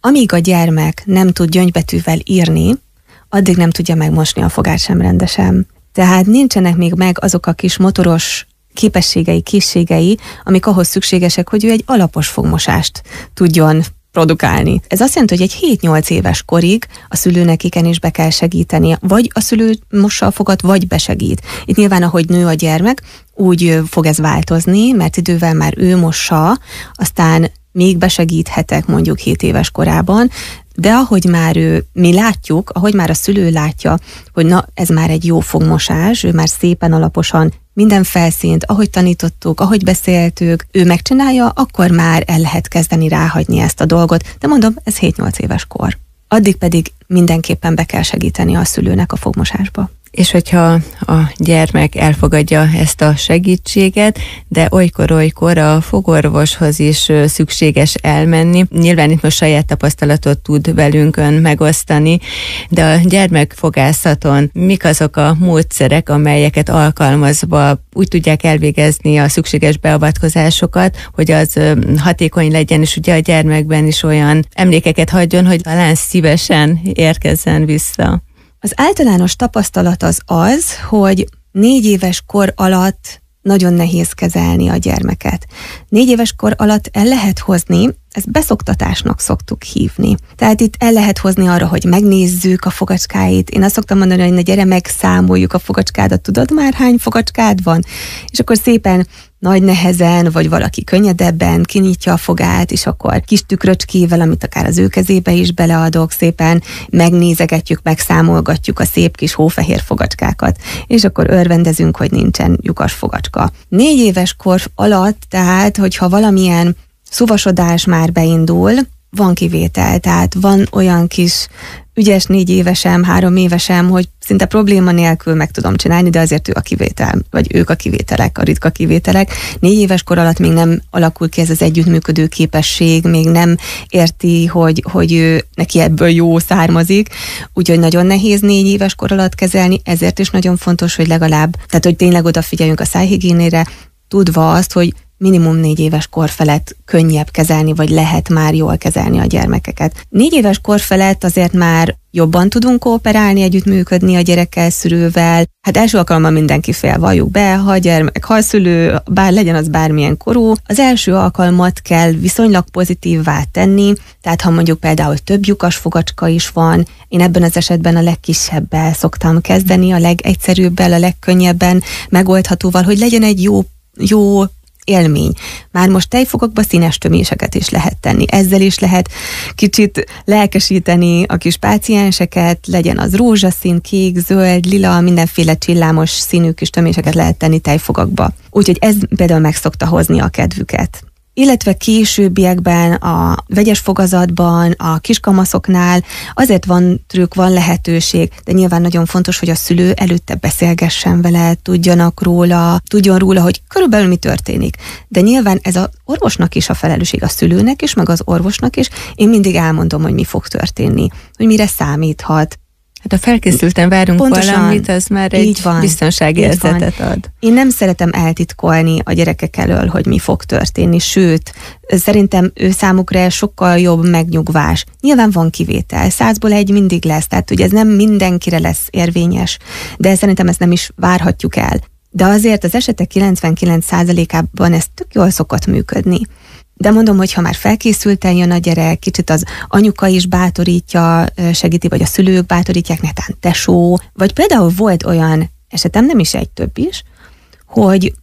amíg a gyermek nem tud gyöngybetűvel írni, addig nem tudja megmosni a fogát sem rendesen. Tehát nincsenek még meg azok a kis motoros képességei, készségei, amik ahhoz szükségesek, hogy ő egy alapos fogmosást tudjon produkálni. Ez azt jelenti, hogy egy hét-nyolc éves korig a szülőnek igenis be kell segítenie, vagy a szülő mossa a fogat, vagy besegít. Itt nyilván, ahogy nő a gyermek, úgy fog ez változni, mert idővel már ő mossa, aztán még besegíthetek mondjuk hét éves korában, de ahogy már ő, mi látjuk, ahogy már a szülő látja, hogy na, ez már egy jó fogmosás, ő már szépen alaposan minden felszínt, ahogy tanítottuk, ahogy beszéltük, ő megcsinálja, akkor már el lehet kezdeni ráhagyni ezt a dolgot. De mondom, ez hét-nyolc éves kor. Addig pedig mindenképpen be kell segíteni a szülőnek a fogmosásba. És hogyha a gyermek elfogadja ezt a segítséget, de olykor-olykor a fogorvoshoz is szükséges elmenni. Nyilván itt most saját tapasztalatot tud velünk ön megosztani, de a gyermekfogászaton mik azok a módszerek, amelyeket alkalmazva úgy tudják elvégezni a szükséges beavatkozásokat, hogy az hatékony legyen, és ugye a gyermekben is olyan emlékeket hagyjon, hogy talán szívesen érkezzen vissza. Az általános tapasztalat az az, hogy négy éves kor alatt nagyon nehéz kezelni a gyermeket. Négy éves kor alatt el lehet hozni, ezt beszoktatásnak szoktuk hívni. Tehát itt el lehet hozni arra, hogy megnézzük a fogacskáit. Én azt szoktam mondani, hogy na gyere, megszámoljuk a fogacskádat, tudod már hány fogacskád van? És akkor szépen nagy nehezen, vagy valaki könnyedebben kinyitja a fogát, és akkor kis tükröcskével, amit akár az ő kezébe is beleadok, szépen megnézegetjük, megszámolgatjuk a szép kis hófehér fogacskákat, és akkor örvendezünk, hogy nincsen lyukas fogacska. Négy éves kor alatt, tehát, hogyha valamilyen szuvasodás már beindul, van kivétel, tehát van olyan kis ügyes négy évesem, három évesem, hogy szinte probléma nélkül meg tudom csinálni, de azért ő a kivétel, vagy ők a kivételek, a ritka kivételek. Négy éves kor alatt még nem alakul ki ez az együttműködő képesség, még nem érti, hogy, hogy ő, neki ebből jó származik, úgyhogy nagyon nehéz négy éves kor alatt kezelni, ezért is nagyon fontos, hogy legalább, tehát hogy tényleg odafigyeljünk a szájhigiénére, tudva azt, hogy minimum négy éves kor felett könnyebb kezelni, vagy lehet már jól kezelni a gyermekeket. Négy éves kor felett azért már jobban tudunk kooperálni, együttműködni a gyerekkel, szülővel. Hát első alkalommal mindenki fél, valljuk be, ha a gyermek, ha a szülő, bár legyen az bármilyen korú, az első alkalmat kell viszonylag pozitívvá tenni, tehát ha mondjuk például több lyukas fogacska is van, én ebben az esetben a legkisebbel szoktam kezdeni, a legegyszerűbbel, a legkönnyebben megoldhatóval, hogy legyen egy jó, jó élmény. Már most tejfogakba színes töméseket is lehet tenni. Ezzel is lehet kicsit lelkesíteni a kis pácienseket, legyen az rózsaszín, kék, zöld, lila, mindenféle csillámos színű kis töméseket lehet tenni tejfogakba. Úgyhogy ez például meg szokta hozni a kedvüket. Illetve későbbiekben, a vegyes fogazatban, a kiskamaszoknál azért van trükk, van lehetőség, de nyilván nagyon fontos, hogy a szülő előtte beszélgessen vele, tudjanak róla, tudjon róla, hogy körülbelül mi történik. De nyilván ez az orvosnak is a felelősség, a szülőnek is, meg az orvosnak is. Én mindig elmondom, hogy mi fog történni, hogy mire számíthat. Hát ha felkészülten várunk pontosan, valamit, az már egy van, biztonságérzetet ad. Én nem szeretem eltitkolni a gyerekek elől, hogy mi fog történni, sőt, szerintem ő számukra sokkal jobb megnyugvás. Nyilván van kivétel, százból egy mindig lesz, tehát ugye ez nem mindenkire lesz érvényes, de szerintem ezt nem is várhatjuk el. De azért az esetek kilencvenkilenc százalékában ez tök jól szokott működni. De mondom, hogy ha már felkészülten jön a gyerek, kicsit az anyuka is bátorítja, segíti, vagy a szülők bátorítják, netán tesó, vagy például volt olyan esetem, nem is egy, több is, hogy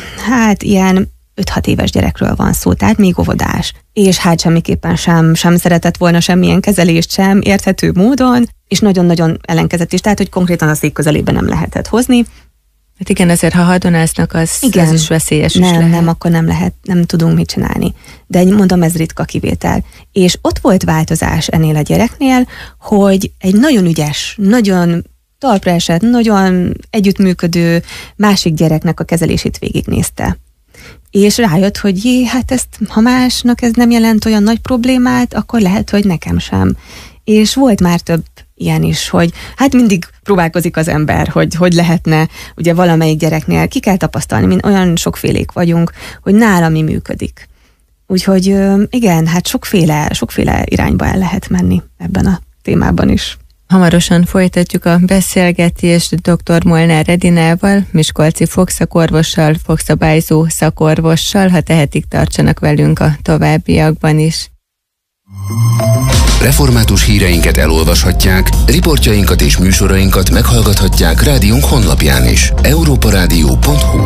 hát ilyen öt-hat éves gyerekről van szó, tehát még óvodás, és hát semmiképpen sem, sem szeretett volna semmilyen kezelést sem, érthető módon, és nagyon-nagyon ellenkezett is, tehát hogy konkrétan a szék közelében nem lehetett hozni. Hát igen, azért ha hadonáznak, az, igen, az is veszélyes nem, is lehet. Nem, akkor nem lehet, nem tudunk mit csinálni. De mondom, ez ritka kivétel. És ott volt változás ennél a gyereknél, hogy egy nagyon ügyes, nagyon talpra esett, nagyon együttműködő másik gyereknek a kezelését végignézte. És rájött, hogy jé, hát ezt, ha másnak ez nem jelent olyan nagy problémát, akkor lehet, hogy nekem sem. És volt már több ilyen is, hogy hát mindig próbálkozik az ember, hogy hogy lehetne, ugye valamelyik gyereknél ki kell tapasztalni, mint olyan sokfélék vagyunk, hogy nála mi működik. Úgyhogy igen, hát sokféle, sokféle irányba el lehet menni ebben a témában is. Hamarosan folytatjuk a beszélgetést dr. Molnár Edinával, miskolci fogszakorvossal, fogszabályzó szakorvossal. Ha tehetik, tartsanak velünk a továbbiakban is. Református híreinket elolvashatják, riportjainkat és műsorainkat meghallgathatják rádiónk honlapján is. európa rádió pont hu.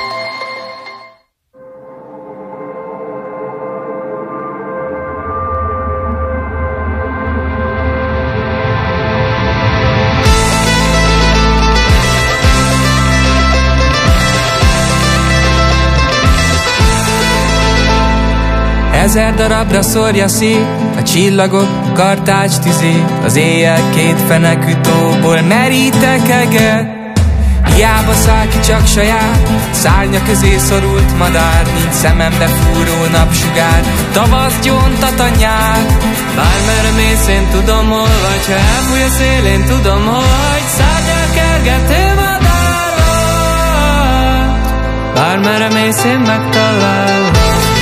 Ezer darabra szórja szét a csillagok kartács tüzét, az éjjel két fenekű tóból merítek eget. Hiába száll ki csak saját, szárnya közé szorult madár, nincs szemembe fúró napsugár, tavasz gyóntat a nyár. Bármerre mész, én tudom, hol vagy, ha elfúj a szél, én tudom, hogy szárnyal kergető madár vagy. Bármerre mész, én megtalálom.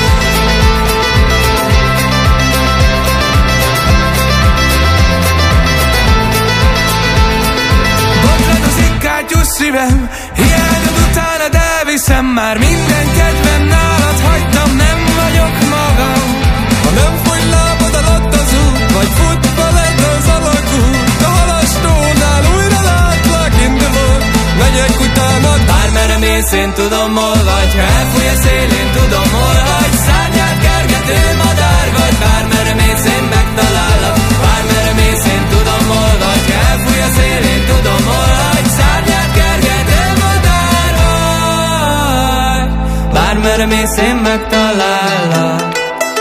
Szívem, hiányod utánad elviszem, már minden kedvem nálad hagytam, nem vagyok magam. Ha nem fogy lábad alatt az út, vagy fut veled az alagút, a halastónál újra látlak, indulok, megyek utánad. Bármerre mész, én tudom, hol vagy, ha elfúj a szél, én tudom, hol vagy. Szárnyát kergető madár vagy, bármerre mész, én megtalállak. Bármerre mész, én tudom, hol vagy, ha elfúj a szél, én tudom, hol vagy. Bármerre mész, én megtalállak.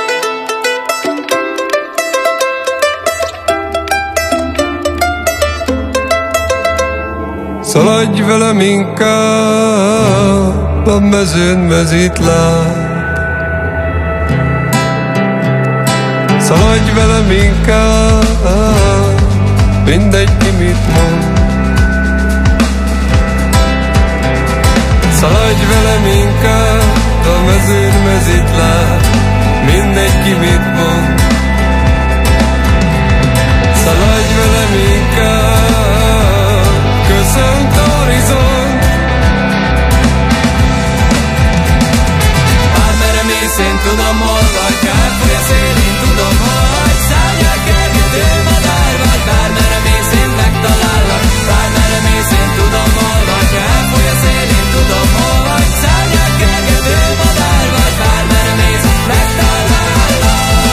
Szaladj velem inkább a mezőn mezítláb. Szaladj velem inkább, mindegy ki mit mond. Szaladj velem inkább a mezőn mezítláb, mindegy ki mit mond. Szaladj velem inkább, köszönt a horizont. Bármerre mész, én tudom, hol vagy, elfúj a szél, én tudom, hol vagy. Szárnyal kergető madár vagy, bármerre mész, én megtalállak. Bármerre mész, én tudom, hol vagy, elfúj a szél, én tudom, hol vagy. Szárnyal kergető madár vagy, bármerre mész, megtalállak.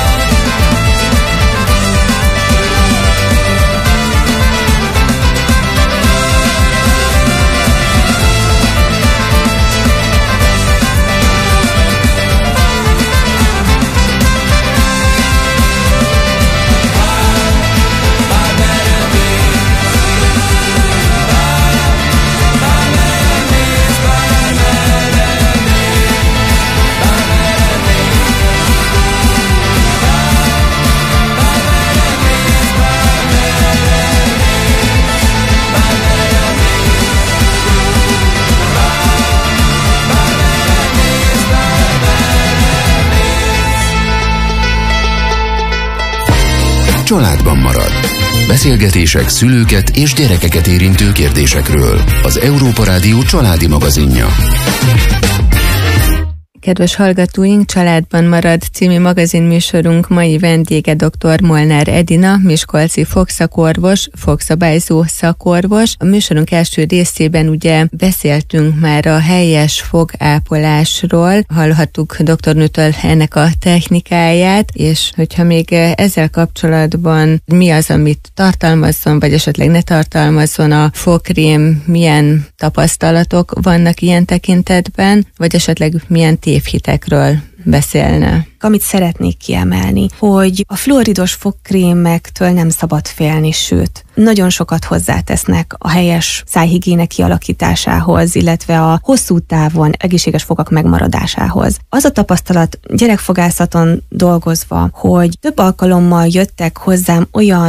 Családban marad. Beszélgetések szülőket és gyerekeket érintő kérdésekről. Az Európa Rádió családi magazinja. Kedves hallgatóink, Családban marad című magazinműsorunk mai vendége dr. Molnár Edina, miskolci fogszakorvos, fogszabályzó szakorvos. A műsorunk első részében ugye beszéltünk már a helyes fogápolásról, hallhattuk doktornőtől ennek a technikáját, és hogyha még ezzel kapcsolatban mi az, amit tartalmazzon, vagy esetleg ne tartalmazzon a fogkrém, milyen tapasztalatok vannak ilyen tekintetben, vagy esetleg milyen tévhitekről beszélne. Amit szeretnék kiemelni, hogy a fluoridos fogkrémektől nem szabad félni, sőt, nagyon sokat hozzátesznek a helyes szájhigiéne kialakításához, illetve a hosszú távon egészséges fogak megmaradásához. Az a tapasztalat gyerekfogászaton dolgozva, hogy több alkalommal jöttek hozzám olyan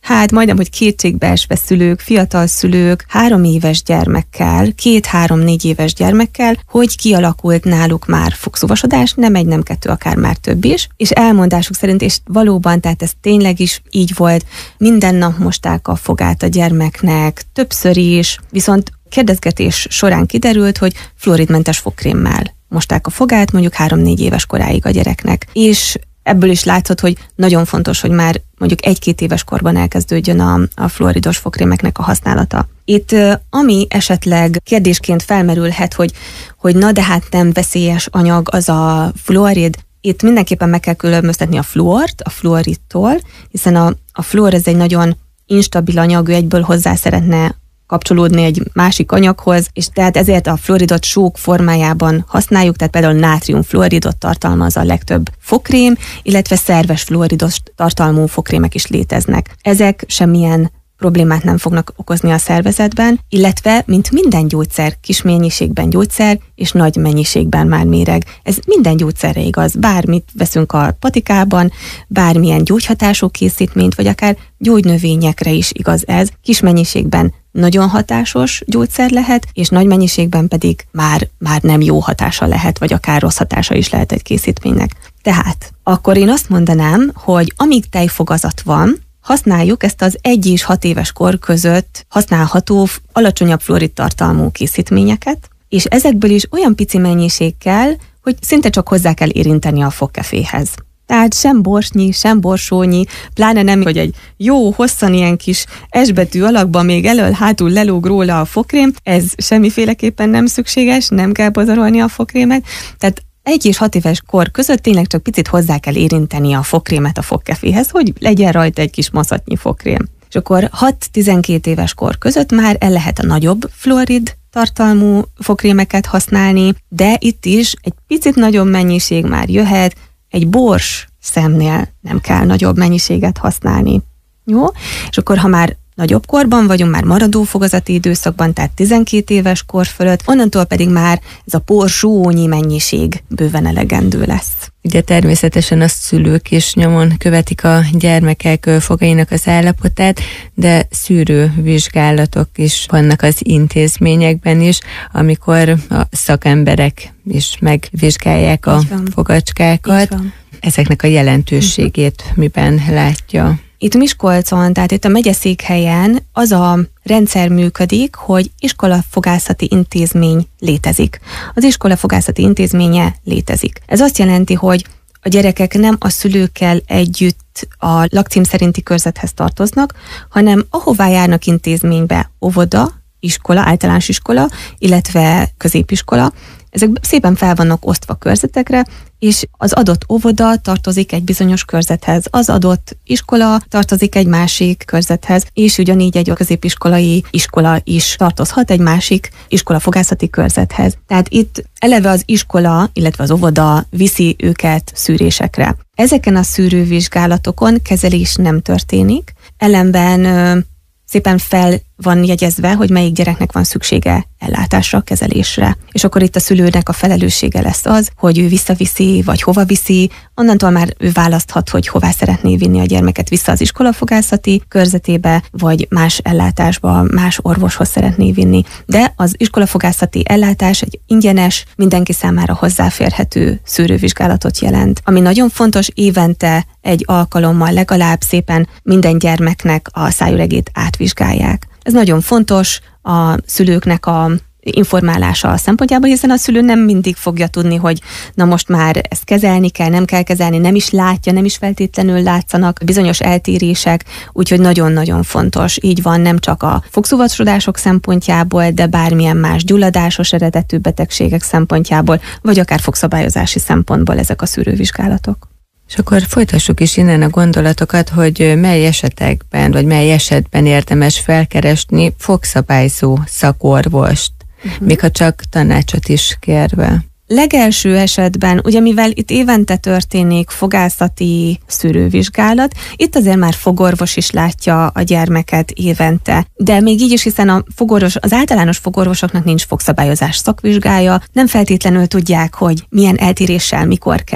hát majdnem, hogy kétségbeesve szülők, fiatal szülők, három éves gyermekkel, két-három-négy éves gyermekkel, hogy kialakult náluk már fogszúvasodás, nem egy, nem kettő, akár már több is, és elmondásuk szerint, és valóban, tehát ez tényleg is így volt, minden nap mosták a fogát a gyermeknek, többször is, viszont kérdezgetés során kiderült, hogy fluoridmentes fogkrémmel mosták a fogát mondjuk három-négy éves koráig a gyereknek, és ebből is látszott, hogy nagyon fontos, hogy már mondjuk egy-két éves korban elkezdődjön a, a fluoridos fogkrémeknek a használata. Itt ami esetleg kérdésként felmerülhet, hogy, hogy na de hát nem veszélyes anyag az a fluorid, itt mindenképpen meg kell különböztetni a fluort a fluoridtól, hiszen a, a fluor ez egy nagyon instabil anyag, ő egyből hozzá szeretne kapcsolódni egy másik anyaghoz, és tehát ezért a fluoridot sók formájában használjuk, tehát például nátriumfluoridot tartalmaz a legtöbb fogkrém, illetve szerves fluoridos tartalmú fogkrémek is léteznek. Ezek semmilyen problémát nem fognak okozni a szervezetben, illetve, mint minden gyógyszer, kis mennyiségben gyógyszer, és nagy mennyiségben már méreg. Ez minden gyógyszerre igaz. Bármit veszünk a patikában, bármilyen gyógyhatású készítményt, vagy akár gyógynövényekre is igaz ez. Kis mennyiségben nagyon hatásos gyógyszer lehet, és nagy mennyiségben pedig már, már nem jó hatása lehet, vagy akár rossz hatása is lehet egy készítménynek. Tehát akkor én azt mondanám, hogy amíg tejfogazat van, használjuk ezt az egy és hat éves kor között használható alacsonyabb fluorid tartalmú készítményeket, és ezekből is olyan pici mennyiség kell, hogy szinte csak hozzá kell érinteni a fogkeféhez. Tehát sem borsnyi, sem borsónyi, pláne nem, hogy egy jó, hosszan ilyen kis S-betű alakban még elől-hátul lelóg róla a fogkrém, ez semmiféleképpen nem szükséges, nem kell pazarolni a fogkrémet, tehát egy és hat éves kor között tényleg csak picit hozzá kell érinteni a fogkrémet a fogkeféhez, hogy legyen rajta egy kis maszatnyi fogkrém. És akkor hat-tizenkét éves kor között már el lehet a nagyobb fluorid tartalmú fogkrémeket használni, de itt is egy picit nagyobb mennyiség már jöhet, egy bors szemnél nem kell nagyobb mennyiséget használni. Jó? És akkor, ha már nagyobb korban vagyunk, már maradó fogazati időszakban, tehát tizenkét éves kor fölött, onnantól pedig már ez a porsónyi mennyiség bőven elegendő lesz. Ugye természetesen a szülők is nyomon követik a gyermekek fogainak az állapotát, de szűrővizsgálatok is vannak az intézményekben is, amikor a szakemberek is megvizsgálják a fogacskákat. Ezeknek a jelentőségét uh-huh. miben látja? Itt Miskolcon, tehát itt a megyeszékhelyen az a rendszer működik, hogy iskolafogászati intézmény létezik. Az iskolafogászati intézménye létezik. Ez azt jelenti, hogy a gyerekek nem a szülőkkel együtt a lakcím szerinti körzethez tartoznak, hanem ahová járnak intézménybe, óvoda, iskola, általános iskola, illetve középiskola, ezek szépen fel vannak osztva körzetekre, és az adott óvoda tartozik egy bizonyos körzethez, az adott iskola tartozik egy másik körzethez, és ugyanígy egy középiskolai iskola is tartozhat egy másik iskolafogászati körzethez. Tehát itt eleve az iskola, illetve az óvoda viszi őket szűrésekre. Ezeken a szűrővizsgálatokon kezelés nem történik, ellenben szépen fel van jegyezve, hogy melyik gyereknek van szüksége ellátásra, kezelésre. És akkor itt a szülőnek a felelőssége lesz az, hogy ő visszaviszi, vagy hova viszi, onnantól már ő választhat, hogy hová szeretné vinni a gyermeket vissza az iskolafogászati körzetébe, vagy más ellátásba, más orvoshoz szeretné vinni. De az iskolafogászati ellátás egy ingyenes, mindenki számára hozzáférhető szűrővizsgálatot jelent. Ami nagyon fontos, évente egy alkalommal legalább szépen minden gyermeknek a szájüregét átvizsgálják. Ez nagyon fontos a szülőknek a informálása a szempontjából, hiszen a szülő nem mindig fogja tudni, hogy na most már ezt kezelni kell, nem kell kezelni, nem is látja, nem is feltétlenül látszanak bizonyos eltérések, úgyhogy nagyon-nagyon fontos. Így van nem csak a fogszúvasodások szempontjából, de bármilyen más gyulladásos eredetű betegségek szempontjából, vagy akár fogszabályozási szempontból ezek a szűrővizsgálatok. És akkor folytassuk is innen a gondolatokat, hogy mely esetekben, vagy mely esetben érdemes felkeresni fogszabályzó szakorvost, uh-huh. még ha csak tanácsot is kérve. Legelső esetben, ugye mivel itt évente történik fogászati szűrővizsgálat, itt azért már fogorvos is látja a gyermeket évente. De még így is, hiszen a fogorvos, az általános fogorvosoknak nincs fogszabályozás szakvizsgája, nem feltétlenül tudják, hogy milyen eltéréssel mikor kell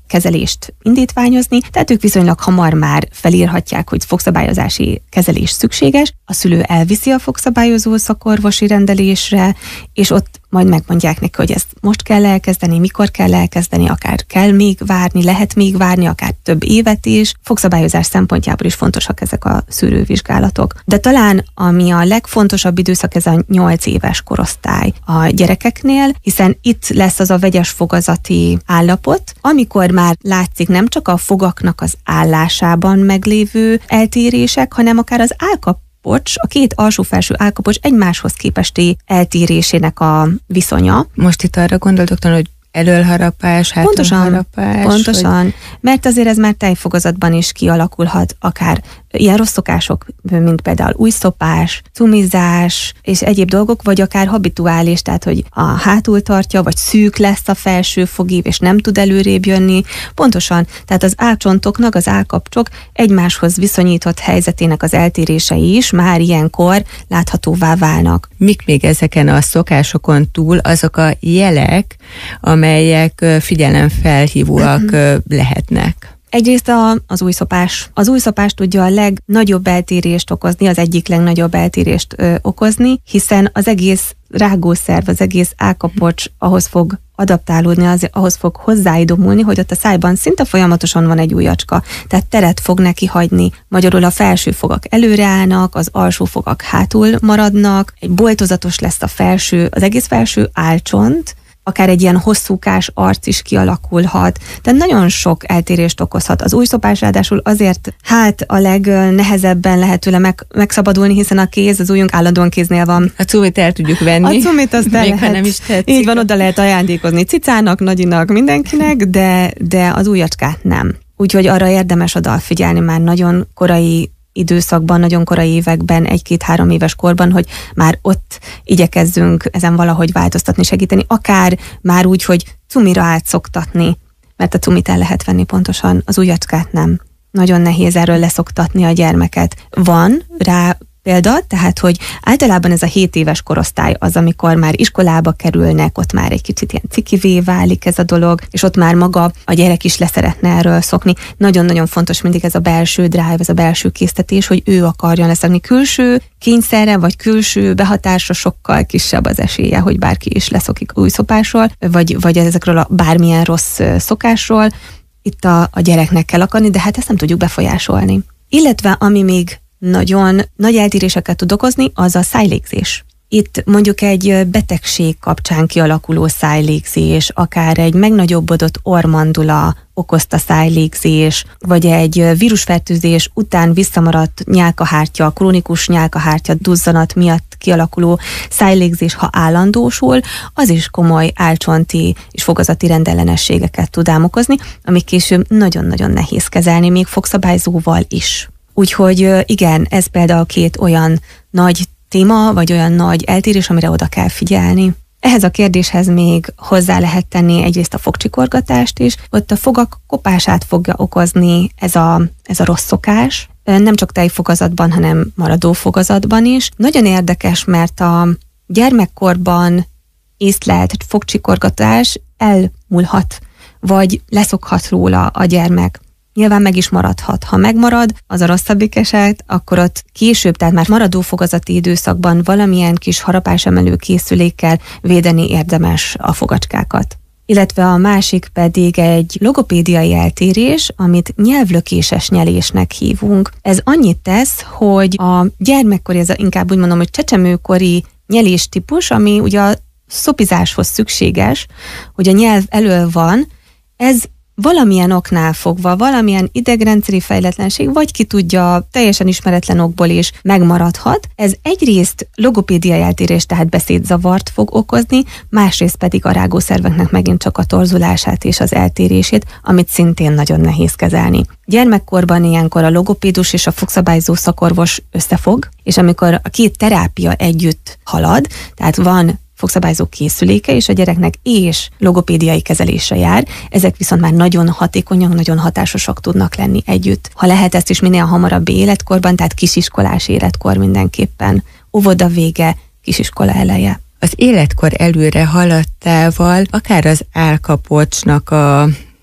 kezelést indítványozni, tehát ők viszonylag hamar már felírhatják, hogy fogszabályozási kezelés szükséges, a szülő elviszi a fogszabályozó szakorvosi rendelésre, és ott majd megmondják neki, hogy ezt most kell elkezdeni, mikor kell elkezdeni, akár kell még várni, lehet még várni, akár több évet is. Fogszabályozás szempontjából is fontosak ezek a szűrővizsgálatok. De talán ami a legfontosabb időszak, ez a nyolc éves korosztály a gyerekeknél, hiszen itt lesz az a vegyes fogazati állapot, amikor már látszik nem csak a fogaknak az állásában meglévő eltérések, hanem akár az állkap Pocs, a két alsó-felső állkapocs egymáshoz képesti eltérésének a viszonya. Most itt arra gondol, doktor, hogy elölharapás, hátulharapás? Pontosan, vagy... mert azért ez már tejfogazatban is kialakulhat, akár ilyen rossz szokások, mint például újszopás, cumizás és egyéb dolgok, vagy akár habituális, tehát hogy a hátul tartja, vagy szűk lesz a felső fogív, és nem tud előrébb jönni. Pontosan, tehát az állcsontoknak, az állkapcsok egymáshoz viszonyított helyzetének az eltérései is már ilyenkor láthatóvá válnak. Mik még ezeken a szokásokon túl azok a jelek, amelyek figyelemfelhívóak lehetnek? Egyrészt a, az újszopás. Az újszopás tudja a legnagyobb eltérést okozni, az egyik legnagyobb eltérést ö, okozni, hiszen az egész rágószerv, az egész állkapocs ahhoz fog adaptálódni, az, ahhoz fog hozzáidomulni, hogy ott a szájban szinte folyamatosan van egy ujjacska, tehát teret fog neki hagyni. Magyarul a felső fogak előreállnak, az alsó fogak hátul maradnak, egy boltozatos lesz a felső, az egész felső állcsont, akár egy ilyen hosszúkás arc is kialakulhat. Tehát nagyon sok eltérést okozhat. Az újszopás ráadásul azért hát a legnehezebben lehet tőle meg, megszabadulni, hiszen a kéz, az ujjunk állandóan kéznél van. A cumit el tudjuk venni. A cumit azt el lehet. Nem is tetszik. Így van, oda lehet ajándékozni cicának, nagyinak, mindenkinek, de, de az ujjacskát nem. Úgyhogy arra érdemes odafigyelni már nagyon korai időszakban, nagyon korai években, egy-két-három éves korban, hogy már ott igyekezzünk ezen valahogy változtatni, segíteni, akár már úgy, hogy cumira átszoktatni, mert a cumit el lehet venni pontosan, az ujjacskát nem. Nagyon nehéz erről leszoktatni a gyermeket. Van rá példa, tehát, hogy általában ez a hét éves korosztály az, amikor már iskolába kerülnek, ott már egy kicsit ilyen cikivé válik ez a dolog, és ott már maga a gyerek is leszeretne erről szokni. Nagyon-nagyon fontos mindig ez a belső drive, ez a belső késztetés, hogy ő akarjon leszokni. Külső kényszerre, vagy külső behatásra sokkal kisebb az esélye, hogy bárki is leszokik újszopásról, vagy, vagy ezekről a bármilyen rossz szokásról. Itt a, a gyereknek kell akarni, de hát ezt nem tudjuk befolyásolni. Illetve ami még nagyon nagy eltéréseket tud okozni, az a szájlégzés. Itt mondjuk egy betegség kapcsán kialakuló szájlégzés, akár egy megnagyobbodott orrmandula okozta szájlégzés, vagy egy vírusfertőzés után visszamaradt nyálkahártya, krónikus nyálkahártya duzzanat miatt kialakuló szájlégzés, ha állandósul, az is komoly állcsonti és fogazati rendellenességeket tud ám okozni, ami később nagyon-nagyon nehéz kezelni, még fogszabályzóval is. Úgyhogy igen, ez például két olyan nagy téma, vagy olyan nagy eltérés, amire oda kell figyelni. Ehhez a kérdéshez még hozzá lehet tenni egyrészt a fogcsikorgatást is, ott a fogak kopását fogja okozni ez a, ez a rossz szokás, nem csak tejfogazatban, hanem maradó fogazatban is. Nagyon érdekes, mert a gyermekkorban észlelt fogcsikorgatás elmúlhat, vagy leszokhat róla a gyermek. Nyilván meg is maradhat. Ha megmarad, az a rosszabbik eset, akkor ott később, tehát már maradó fogazati időszakban valamilyen kis harapásemelő készülékkel védeni érdemes a fogacskákat. Illetve a másik pedig egy logopédiai eltérés, amit nyelvlökéses nyelésnek hívunk. Ez annyit tesz, hogy a gyermekkori, ez inkább úgy mondom, hogy csecsemőkori nyeléstípus, ami ugye a szopizáshoz szükséges, hogy a nyelv elől van, ez valamilyen oknál fogva, valamilyen idegrendszeri fejletlenség, vagy ki tudja, teljesen ismeretlen okból is megmaradhat. Ez egyrészt logopédiai eltérés, tehát beszédzavart fog okozni, másrészt pedig a rágószerveknek megint csak a torzulását és az eltérését, amit szintén nagyon nehéz kezelni. Gyermekkorban ilyenkor a logopédus és a fogszabályzó szakorvos összefog, és amikor a két terápia együtt halad, tehát van fogszabályzó készüléke, és a gyereknek és logopédiai kezelésre jár, ezek viszont már nagyon hatékonyak, nagyon hatásosak tudnak lenni együtt. Ha lehet, ezt is minél hamarabbi életkorban, tehát kisiskolás életkor mindenképpen. Óvoda vége, kisiskola eleje. Az életkor előre haladtával akár az állkapocsnak a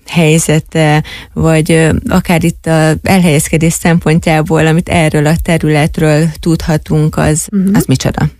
helyzete, vagy akár itt a elhelyezkedés szempontjából, amit erről a területről tudhatunk, az, uh-huh. az micsoda?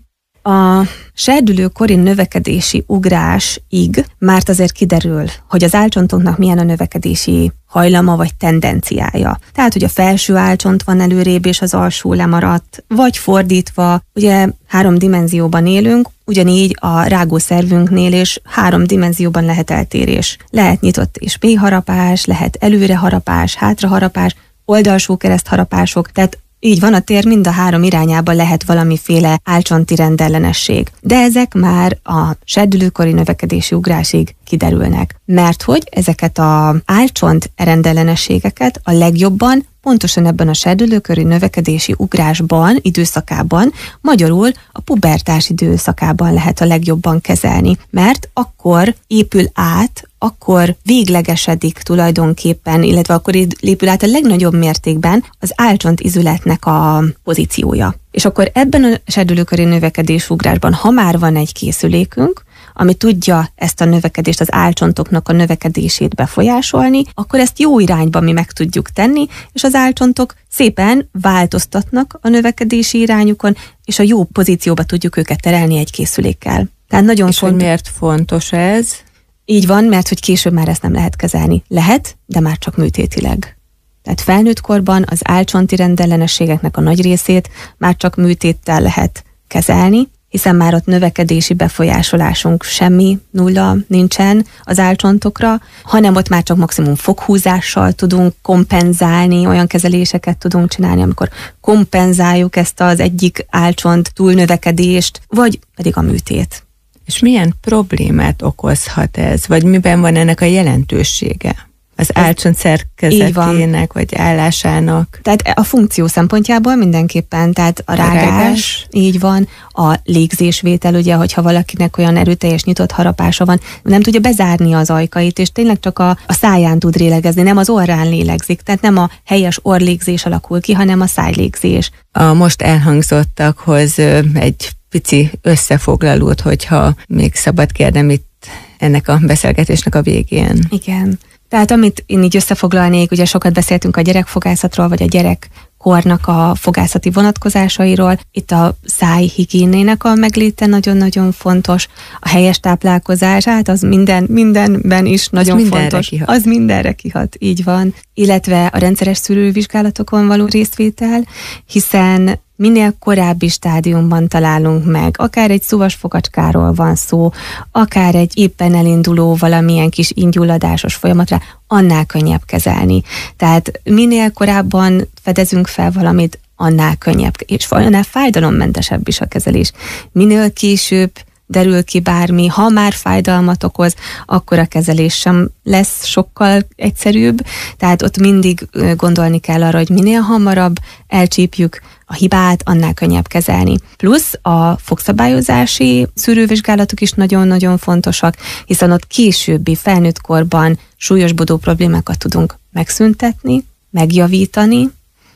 A serdülőkori növekedési ugrásig már azért kiderül, hogy az álcsontoknak milyen a növekedési hajlama vagy tendenciája. Tehát, hogy a felső álcsont van előrébb, és az alsó lemaradt, vagy fordítva, ugye három dimenzióban élünk, ugyanígy a rágószervünknél is három dimenzióban lehet eltérés. Lehet nyitott és mély harapás, lehet előre harapás, hátra harapás, oldalsó kereszt harapások, tehát így van, a tér mind a három irányában lehet valamiféle álcsonti rendellenesség. De ezek már a serdülőkori növekedési ugrásig kiderülnek. Mert hogy ezeket az álcsont rendellenességeket a legjobban pontosan ebben a serdülőkori növekedési ugrásban, időszakában, magyarul a pubertás időszakában lehet a legjobban kezelni, mert akkor épül át, akkor véglegesedik tulajdonképpen, illetve akkor lépül át a legnagyobb mértékben az álcsont izületnek a pozíciója. És akkor ebben a serdülőkori növekedés ugrásban, ha már van egy készülékünk, ami tudja ezt a növekedést, az álcsontoknak a növekedését befolyásolni, akkor ezt jó irányba mi meg tudjuk tenni, és az álcsontok szépen változtatnak a növekedési irányukon, és a jó pozícióba tudjuk őket terelni egy készülékkel. Tehát nagyon és font... hogy miért fontos ez? Így van, mert hogy később már ezt nem lehet kezelni. Lehet, de már csak műtétileg. Tehát felnőtt korban az álcsonti rendellenességeknek a nagy részét már csak műtéttel lehet kezelni, hiszen már ott növekedési befolyásolásunk semmi, nulla nincsen az álcsontokra, hanem ott már csak maximum foghúzással tudunk kompenzálni, olyan kezeléseket tudunk csinálni, amikor kompenzáljuk ezt az egyik álcsont túlnövekedést, vagy pedig a műtét. És milyen problémát okozhat ez, vagy miben van ennek a jelentősége? Az álcsont szerkezetének, vagy állásának. Tehát a funkció szempontjából mindenképpen, tehát a rágás, a rágás, így van, a légzésvétel, ugye, hogyha valakinek olyan erőteljes nyitott harapása van, nem tudja bezárni az ajkait, és tényleg csak a, a száján tud lélegezni, nem az orrán lélegzik, tehát nem a helyes orrlégzés alakul ki, hanem a szájlégzés. A most elhangzottakhoz egy pici összefoglalót, hogyha még szabad kérnem itt ennek a beszélgetésnek a végén. Igen. Tehát amit én így összefoglalnék, ugye sokat beszéltünk a gyerekfogászatról, vagy a gyerekkornak a fogászati vonatkozásairól. Itt a szájhigiénének a megléte nagyon-nagyon fontos. A helyes táplálkozás, hát az minden, mindenben is nagyon az fontos. Kihat. Az mindenre kihat, így van. Illetve a rendszeres szűrővizsgálatokon való részvétel, hiszen minél korábbi stádiumban találunk meg, akár egy szúvas fogacskáról van szó, akár egy éppen elinduló valamilyen kis ingyulladásos folyamatra, annál könnyebb kezelni. Tehát minél korábban fedezünk fel valamit, annál könnyebb, és annál fájdalommentesebb is a kezelés. Minél később derül ki bármi, ha már fájdalmat okoz, akkor a kezelés sem lesz sokkal egyszerűbb, tehát ott mindig gondolni kell arra, hogy minél hamarabb elcsípjük a hibát, annál könnyebb kezelni. Plusz a fogszabályozási szűrővizsgálatok is nagyon-nagyon fontosak, hiszen ott későbbi felnőtt korban súlyosbodó problémákat tudunk megszüntetni, megjavítani,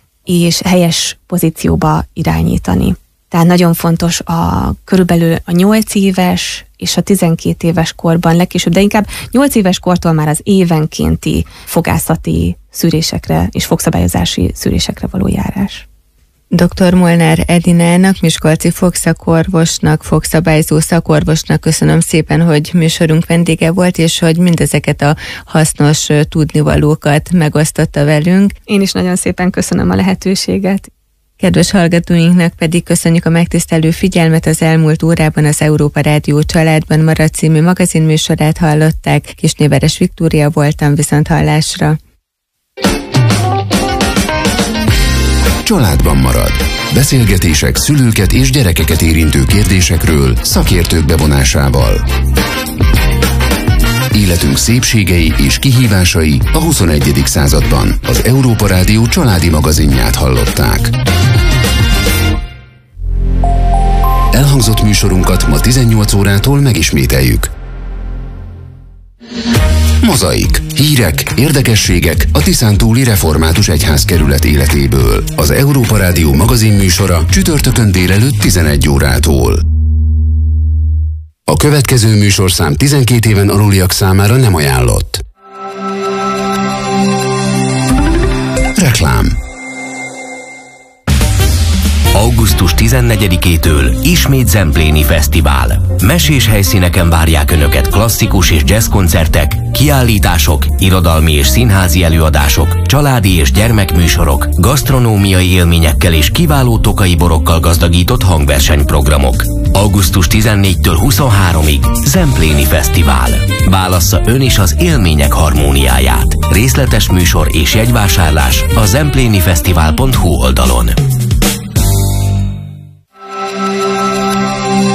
és helyes pozícióba irányítani. Tehát nagyon fontos a körülbelül a nyolc éves és a tizenkét éves korban legkésőbb, de inkább nyolc éves kortól már az évenkénti fogászati szűrésekre és fogszabályozási szűrésekre való járás. doktor Molnár Edinának, miskolci fogszakorvosnak, fogszabályzó szakorvosnak köszönöm szépen, hogy műsorunk vendége volt, és hogy mindezeket a hasznos tudnivalókat megosztotta velünk. Én is nagyon szépen köszönöm a lehetőséget. Kedves hallgatóinknak pedig köszönjük a megtisztelő figyelmet. Az elmúlt órában az Európa Rádió Családban Marad című magazinműsorát hallották. Kisnéveres Viktória voltam, viszont hallásra. Családban marad. Beszélgetések szülőket és gyerekeket érintő kérdésekről szakértők bevonásával. Életünk szépségei és kihívásai a huszonegyedik században. Az Európa Rádió családi magazinját hallották. Elhangzott műsorunkat ma tizennyolc órától megismételjük. Mozaik. Hírek, érdekességek a Tiszántúli Református Egyházkerület életéből. Az Európa Rádió magazinműsora csütörtökön délelőtt tizenegy órától. A következő műsorszám tizenkét éven aluliak számára nem ajánlott. augusztus tizennegyedikétől ismét Zempléni Fesztivál. Mesés helyszíneken várják Önöket klasszikus és jazz koncertek, kiállítások, irodalmi és színházi előadások, családi és gyermekműsorok, gasztronómiai élményekkel és kiváló tokai borokkal gazdagított hangversenyprogramok. augusztus tizennégyedikétől huszonharmadikig Zempléni Fesztivál. Válassza ön is az élmények harmóniáját. Részletes műsor és jegyvásárlás a zemplénifesztivál pont hu oldalon.